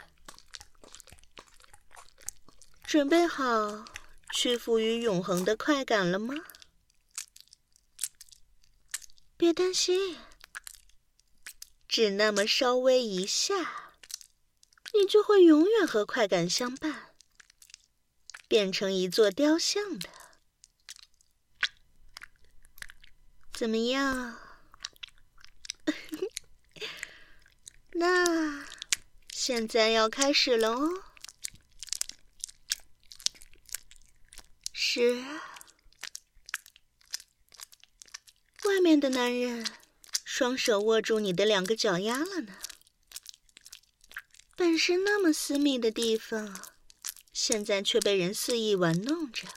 准备好屈服于永恒的快感了吗？别担心，只那么稍微一下，你就会永远和快感相伴，变成一座雕像的。怎么样？那现在要开始了哦。10，外面的男人双手握住你的2个脚丫了呢。本是那么私密的地方，现在却被人肆意玩弄着，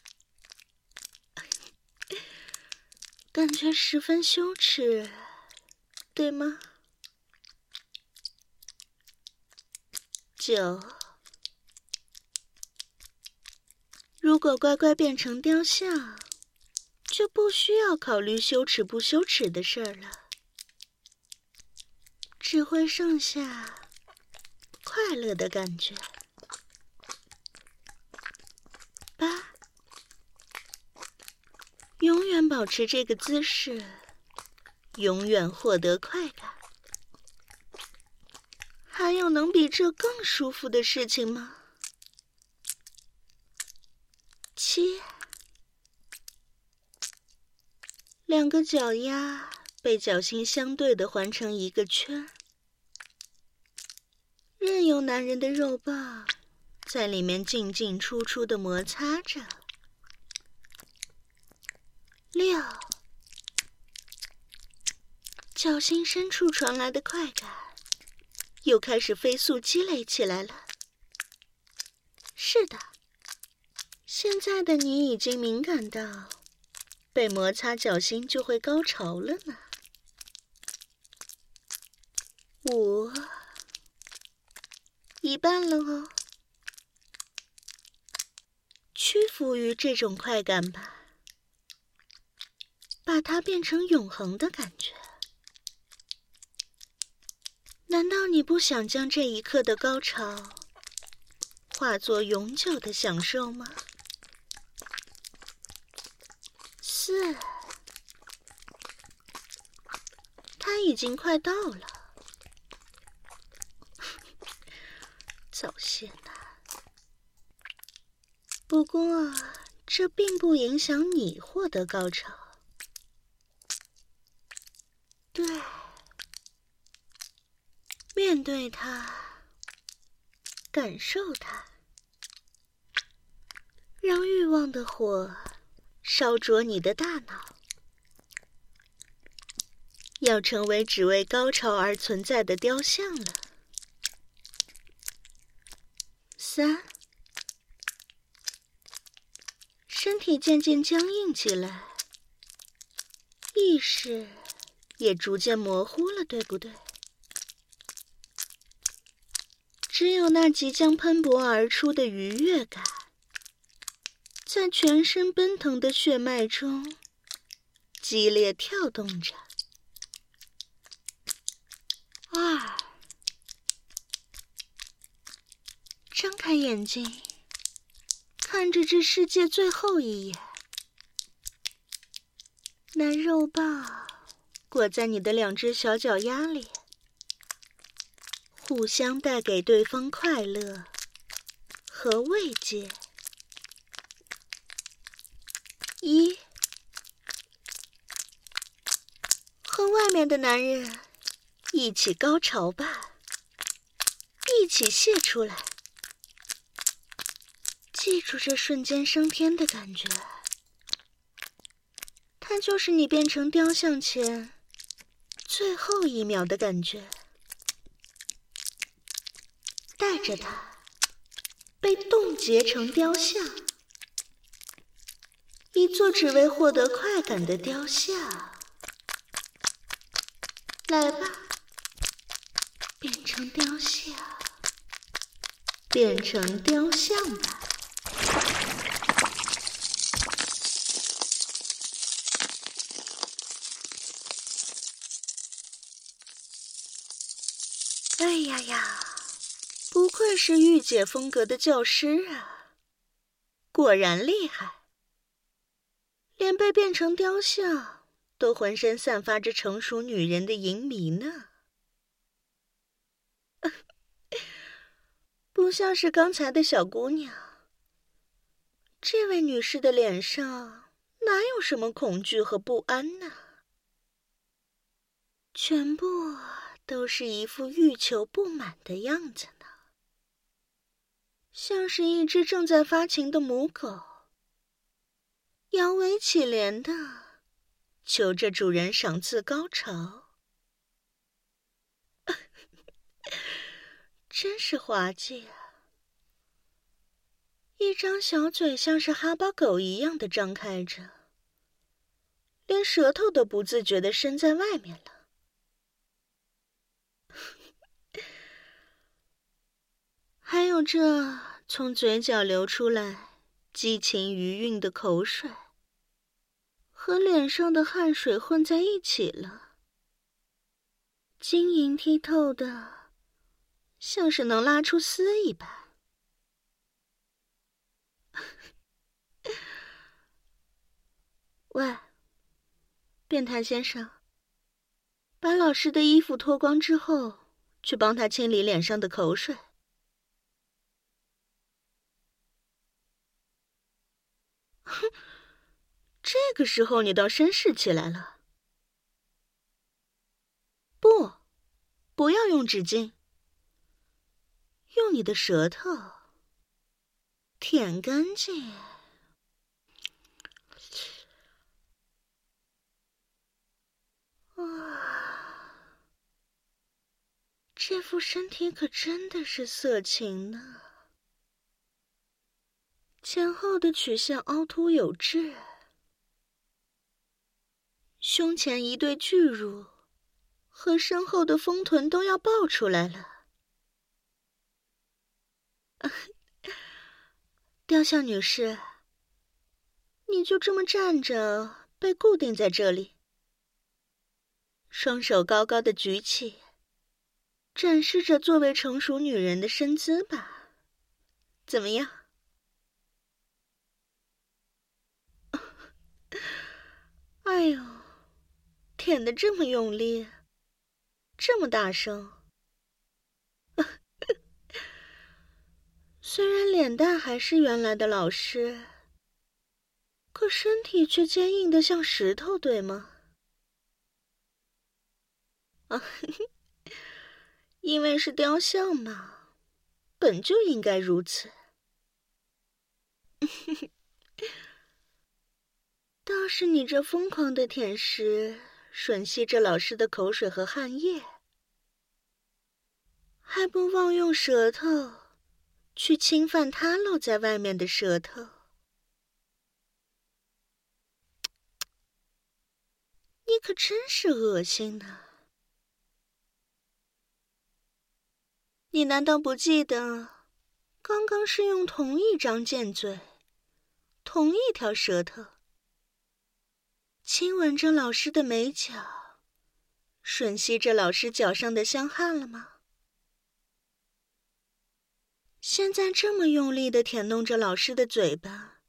感觉十分羞耻，对吗？9，如果乖乖变成雕像，就不需要考虑羞耻不羞耻的事儿了，只会剩下快乐的感觉。8，永远保持这个姿势，永远获得快感。还有能比这更舒服的事情吗？7，两个脚丫被脚心相对的环成一个圈，任由男人的肉棒在里面进进出出的摩擦着。6，脚心深处传来的快感又开始飞速积累起来了。是的，现在的你已经敏感到被摩擦脚心就会高潮了呢。5，一半了哦。屈服于这种快感吧，把它变成永恒的感觉。难道你不想将这一刻的高潮化作永久的享受吗？4，它已经快到了。早些呢。不过，这并不影响你获得高潮。对，面对它，感受它，让欲望的火烧灼你的大脑。要成为只为高潮而存在的雕像了。3， 身体渐渐僵硬起来，意识也逐渐模糊了，对不对？只有那即将喷薄而出的愉悦感，在全身奔腾的血脉中激烈跳动着。2，睁开眼睛，看着这世界最后一眼。那肉棒裹在你的2只小脚丫里，互相带给对方快乐和慰藉。1，和外面的男人一起高潮吧，一起泄出来。记住这瞬间升天的感觉，它就是你变成雕像前最后1秒的感觉。带着它被冻结成雕像，一座只为获得快感的雕像。来吧，变成雕像，变成雕像吧。哎呀呀，不愧是御姐风格的教师啊，果然厉害，连被变成雕像都浑身散发着成熟女人的淫迷呢。不像是刚才的小姑娘，这位女士的脸上哪有什么恐惧和不安呢？全部都是一副欲求不满的样子呢，像是一只正在发情的母狗，摇尾乞怜的求着主人赏赐高潮。真是滑稽啊！一张小嘴像是哈巴狗一样的张开着，连舌头都不自觉地伸在外面了。还有这从嘴角流出来激情余韵的口水，和脸上的汗水混在一起了，晶莹剔透的，像是能拉出丝一般。喂，变态先生，把老师的衣服脱光之后，去帮他清理脸上的口水。哼，这个时候你倒绅士起来了。不要用纸巾，用你的舌头舔干净。这副身体可真的是色情呢，前后的曲线凹凸有致，胸前一对巨乳和身后的丰臀都要爆出来了。雕像女士，你就这么站着被固定在这里，双手高高的举起，展示着作为成熟女人的身姿吧，怎么样？哎呦，舔得这么用力，这么大声。虽然脸蛋还是原来的老师，可身体却坚硬得像石头，对吗？因为是雕像嘛，本就应该如此。倒是你这疯狂的舔食，吮吸着老师的口水和汗液，还不忘用舌头去侵犯他露在外面的舌头。 你可真是恶心呢！你难道不记得，刚刚是用同一张贱嘴，同一条舌头，亲吻着老师的眉角，吮吸着老师脚上的香汗了吗？现在这么用力地舔弄着老师的嘴巴，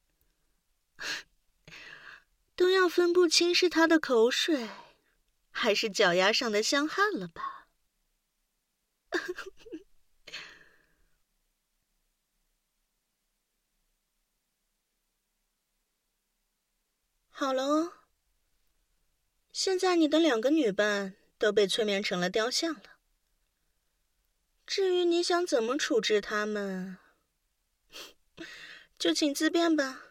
都要分不清是他的口水，还是脚丫上的香汗了吧？好了哦，现在你的2个女伴都被催眠成了雕像了。至于你想怎么处置他们，就请自便吧。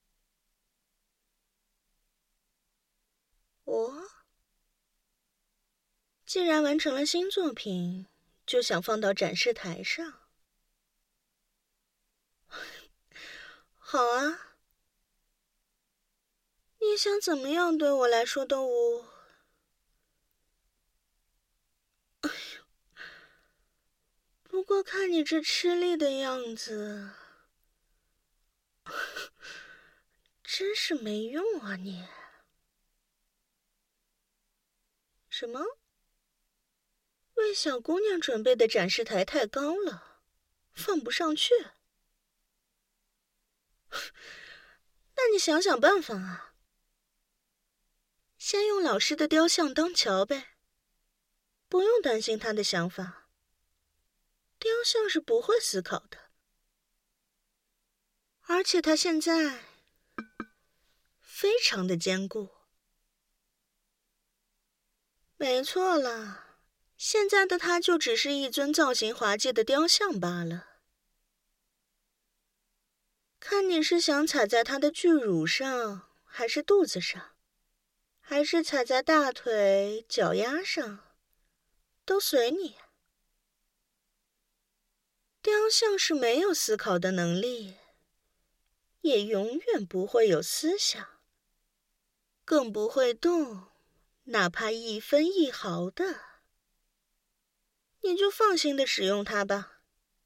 既然完成了新作品，就想放到展示台上。好啊，你想怎么样对我来说都无。哎呦，不过看你这吃力的样子，真是没用啊你。什么？为小姑娘准备的展示台太高了，放不上去。那你想想办法啊。先用老师的雕像当桥呗，不用担心他的想法。雕像是不会思考的，而且他现在非常的坚固。没错啦。现在的他就只是一尊造型滑稽的雕像罢了。看你是想踩在他的巨乳上，还是肚子上，还是踩在大腿、脚丫上，都随你。雕像是没有思考的能力，也永远不会有思想，更不会动，哪怕1分1毫的。你就放心的使用它吧。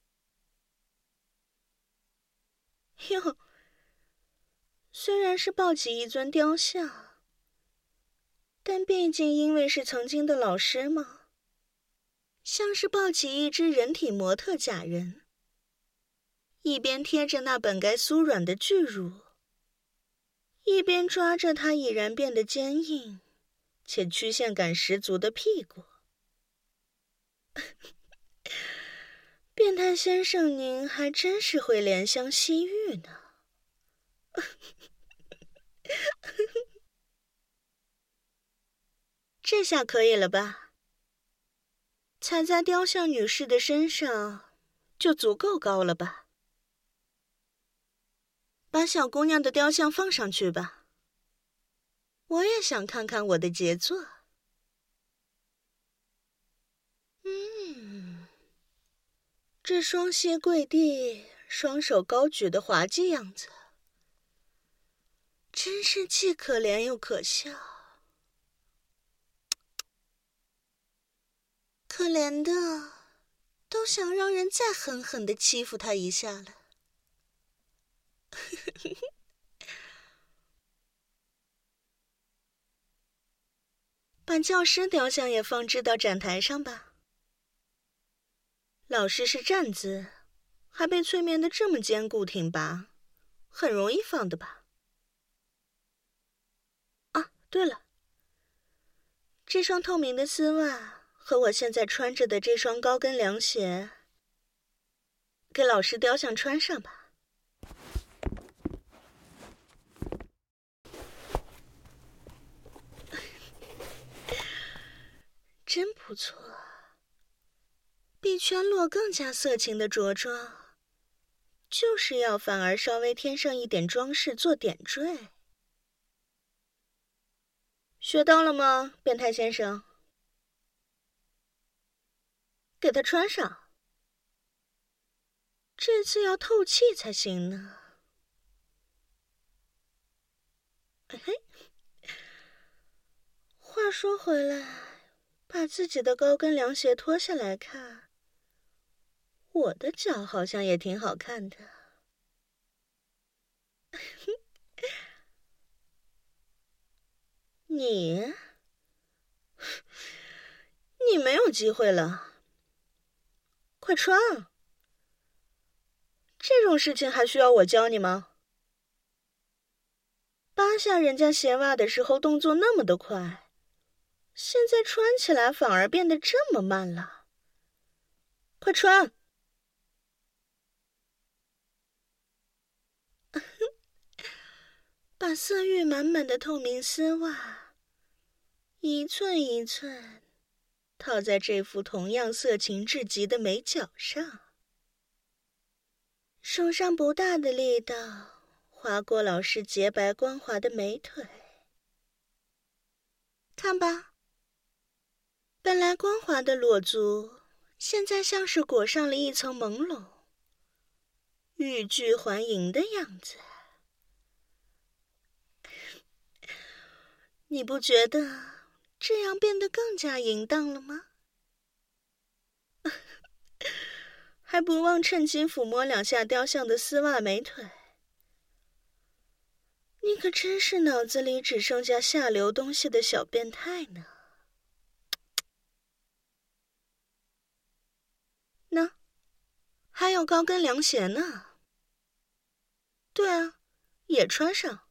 哟，虽然是抱起一尊雕像，但毕竟因为是曾经的老师嘛，像是抱起一只人体模特假人，一边贴着那本该酥软的巨乳，一边抓着它已然变得坚硬且曲线感十足的屁股。变态先生，您还真是会怜香惜玉呢。这下可以了吧？踩在雕像女士的身上就足够高了吧？把小姑娘的雕像放上去吧。我也想看看我的杰作。这双膝跪地，双手高举的滑稽样子，真是既可怜又可笑。可怜的都想让人再狠狠地欺负他一下了。把教师雕像也放置到展台上吧。老师是站姿，还被催眠得这么坚固挺拔，很容易放的吧？啊，对了，这双透明的丝袜和我现在穿着的这双高跟凉鞋，给老师雕像穿上吧。真不错，比全裸更加色情的着装，就是要反而稍微添上一点装饰做点缀。学到了吗，变态先生？给他穿上，这次要透气才行呢。嘿嘿，话说回来，把自己的高跟凉鞋脱下来看，我的脚好像也挺好看的。你没有机会了，快穿啊！这种事情还需要我教你吗？扒下人家鞋袜的时候动作那么的快，现在穿起来反而变得这么慢了。快穿！把色欲满满的透明丝袜，一寸一寸套在这副同样色情至极的美脚上，手上不大的力道划过老师洁白光滑的美腿。看吧，本来光滑的裸足，现在像是裹上了一层朦胧，欲拒还迎的样子。你不觉得这样变得更加淫荡了吗？还不忘趁机抚摸两下雕像的丝袜美腿。你可真是脑子里只剩下下流东西的小变态呢。那，还有高跟凉鞋呢。对啊，也穿上。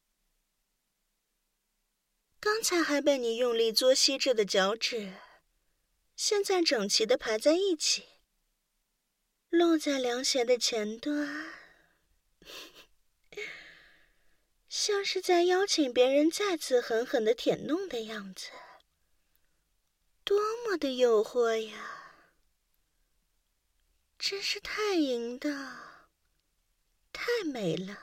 刚才还被你用力嘬吸着的脚趾，现在整齐地排在一起，露在凉鞋的前端，像是在邀请别人再次狠狠地舔弄的样子，多么的诱惑呀！真是太淫荡，太美了。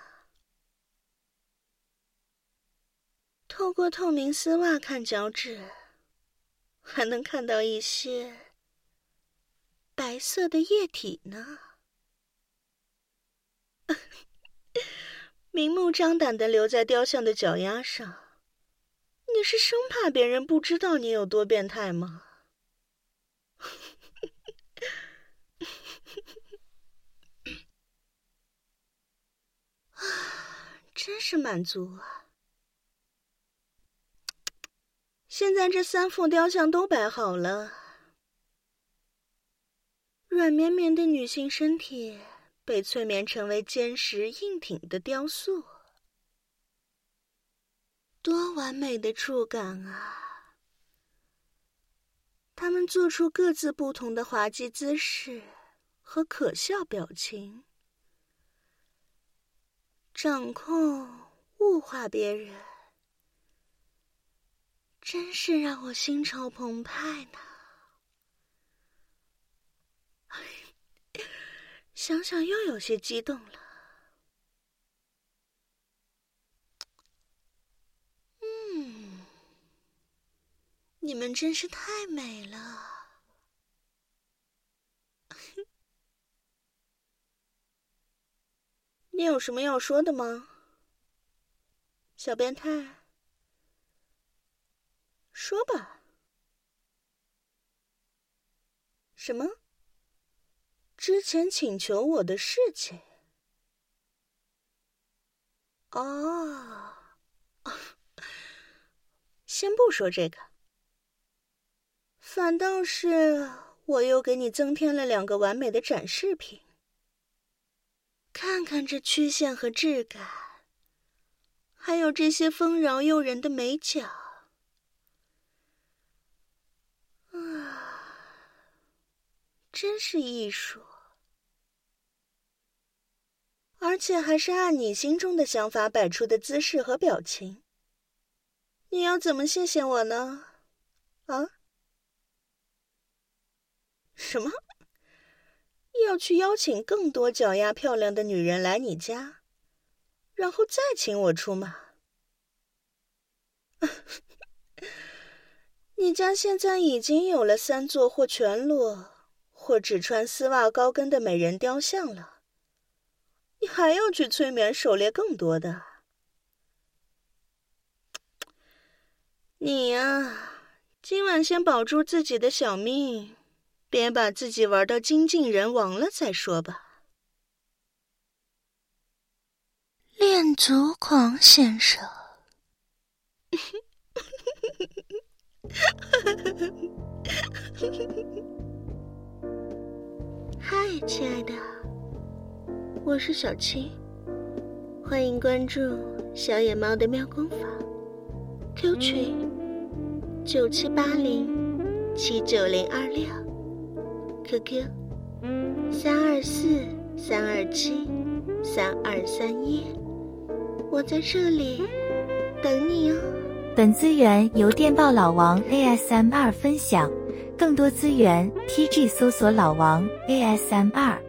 透过透明丝袜看脚趾，还能看到一些白色的液体呢。明目张胆地留在雕像的脚丫上，你是生怕别人不知道你有多变态吗？真是满足啊！现在这3副雕像都摆好了，软绵绵的女性身体被催眠成为坚实硬挺的雕塑，多完美的触感啊！他们做出各自不同的滑稽姿势和可笑表情，掌控、物化别人，真是让我心潮澎湃呢。想想又有些激动了。你们真是太美了。你有什么要说的吗，小变态？说吧。什么？之前请求我的事情？哦，先不说这个，反倒是我又给你增添了2个完美的展示品。看看这曲线和质感，还有这些丰饶诱人的美脚，真是艺术。而且还是按你心中的想法摆出的姿势和表情。你要怎么谢谢我呢？啊？什么？要去邀请更多脚丫漂亮的女人来你家，然后再请我出马？你家现在已经有了3座或全裸或只穿丝袜高跟的美人雕像了，你还要去催眠狩猎更多的？ 你呀，今晚先保住自己的小命，别把自己玩到精尽人亡了再说吧。恋足狂先生。嗨，亲爱的，我是小七，欢迎关注小野猫的妙功法 ，Q 群9780790026 ，QQ 324-327-3231，我在这里等你哦。 本资源由电报老王 ASMR 分享，更多资源 TG 搜索老王 ASMR。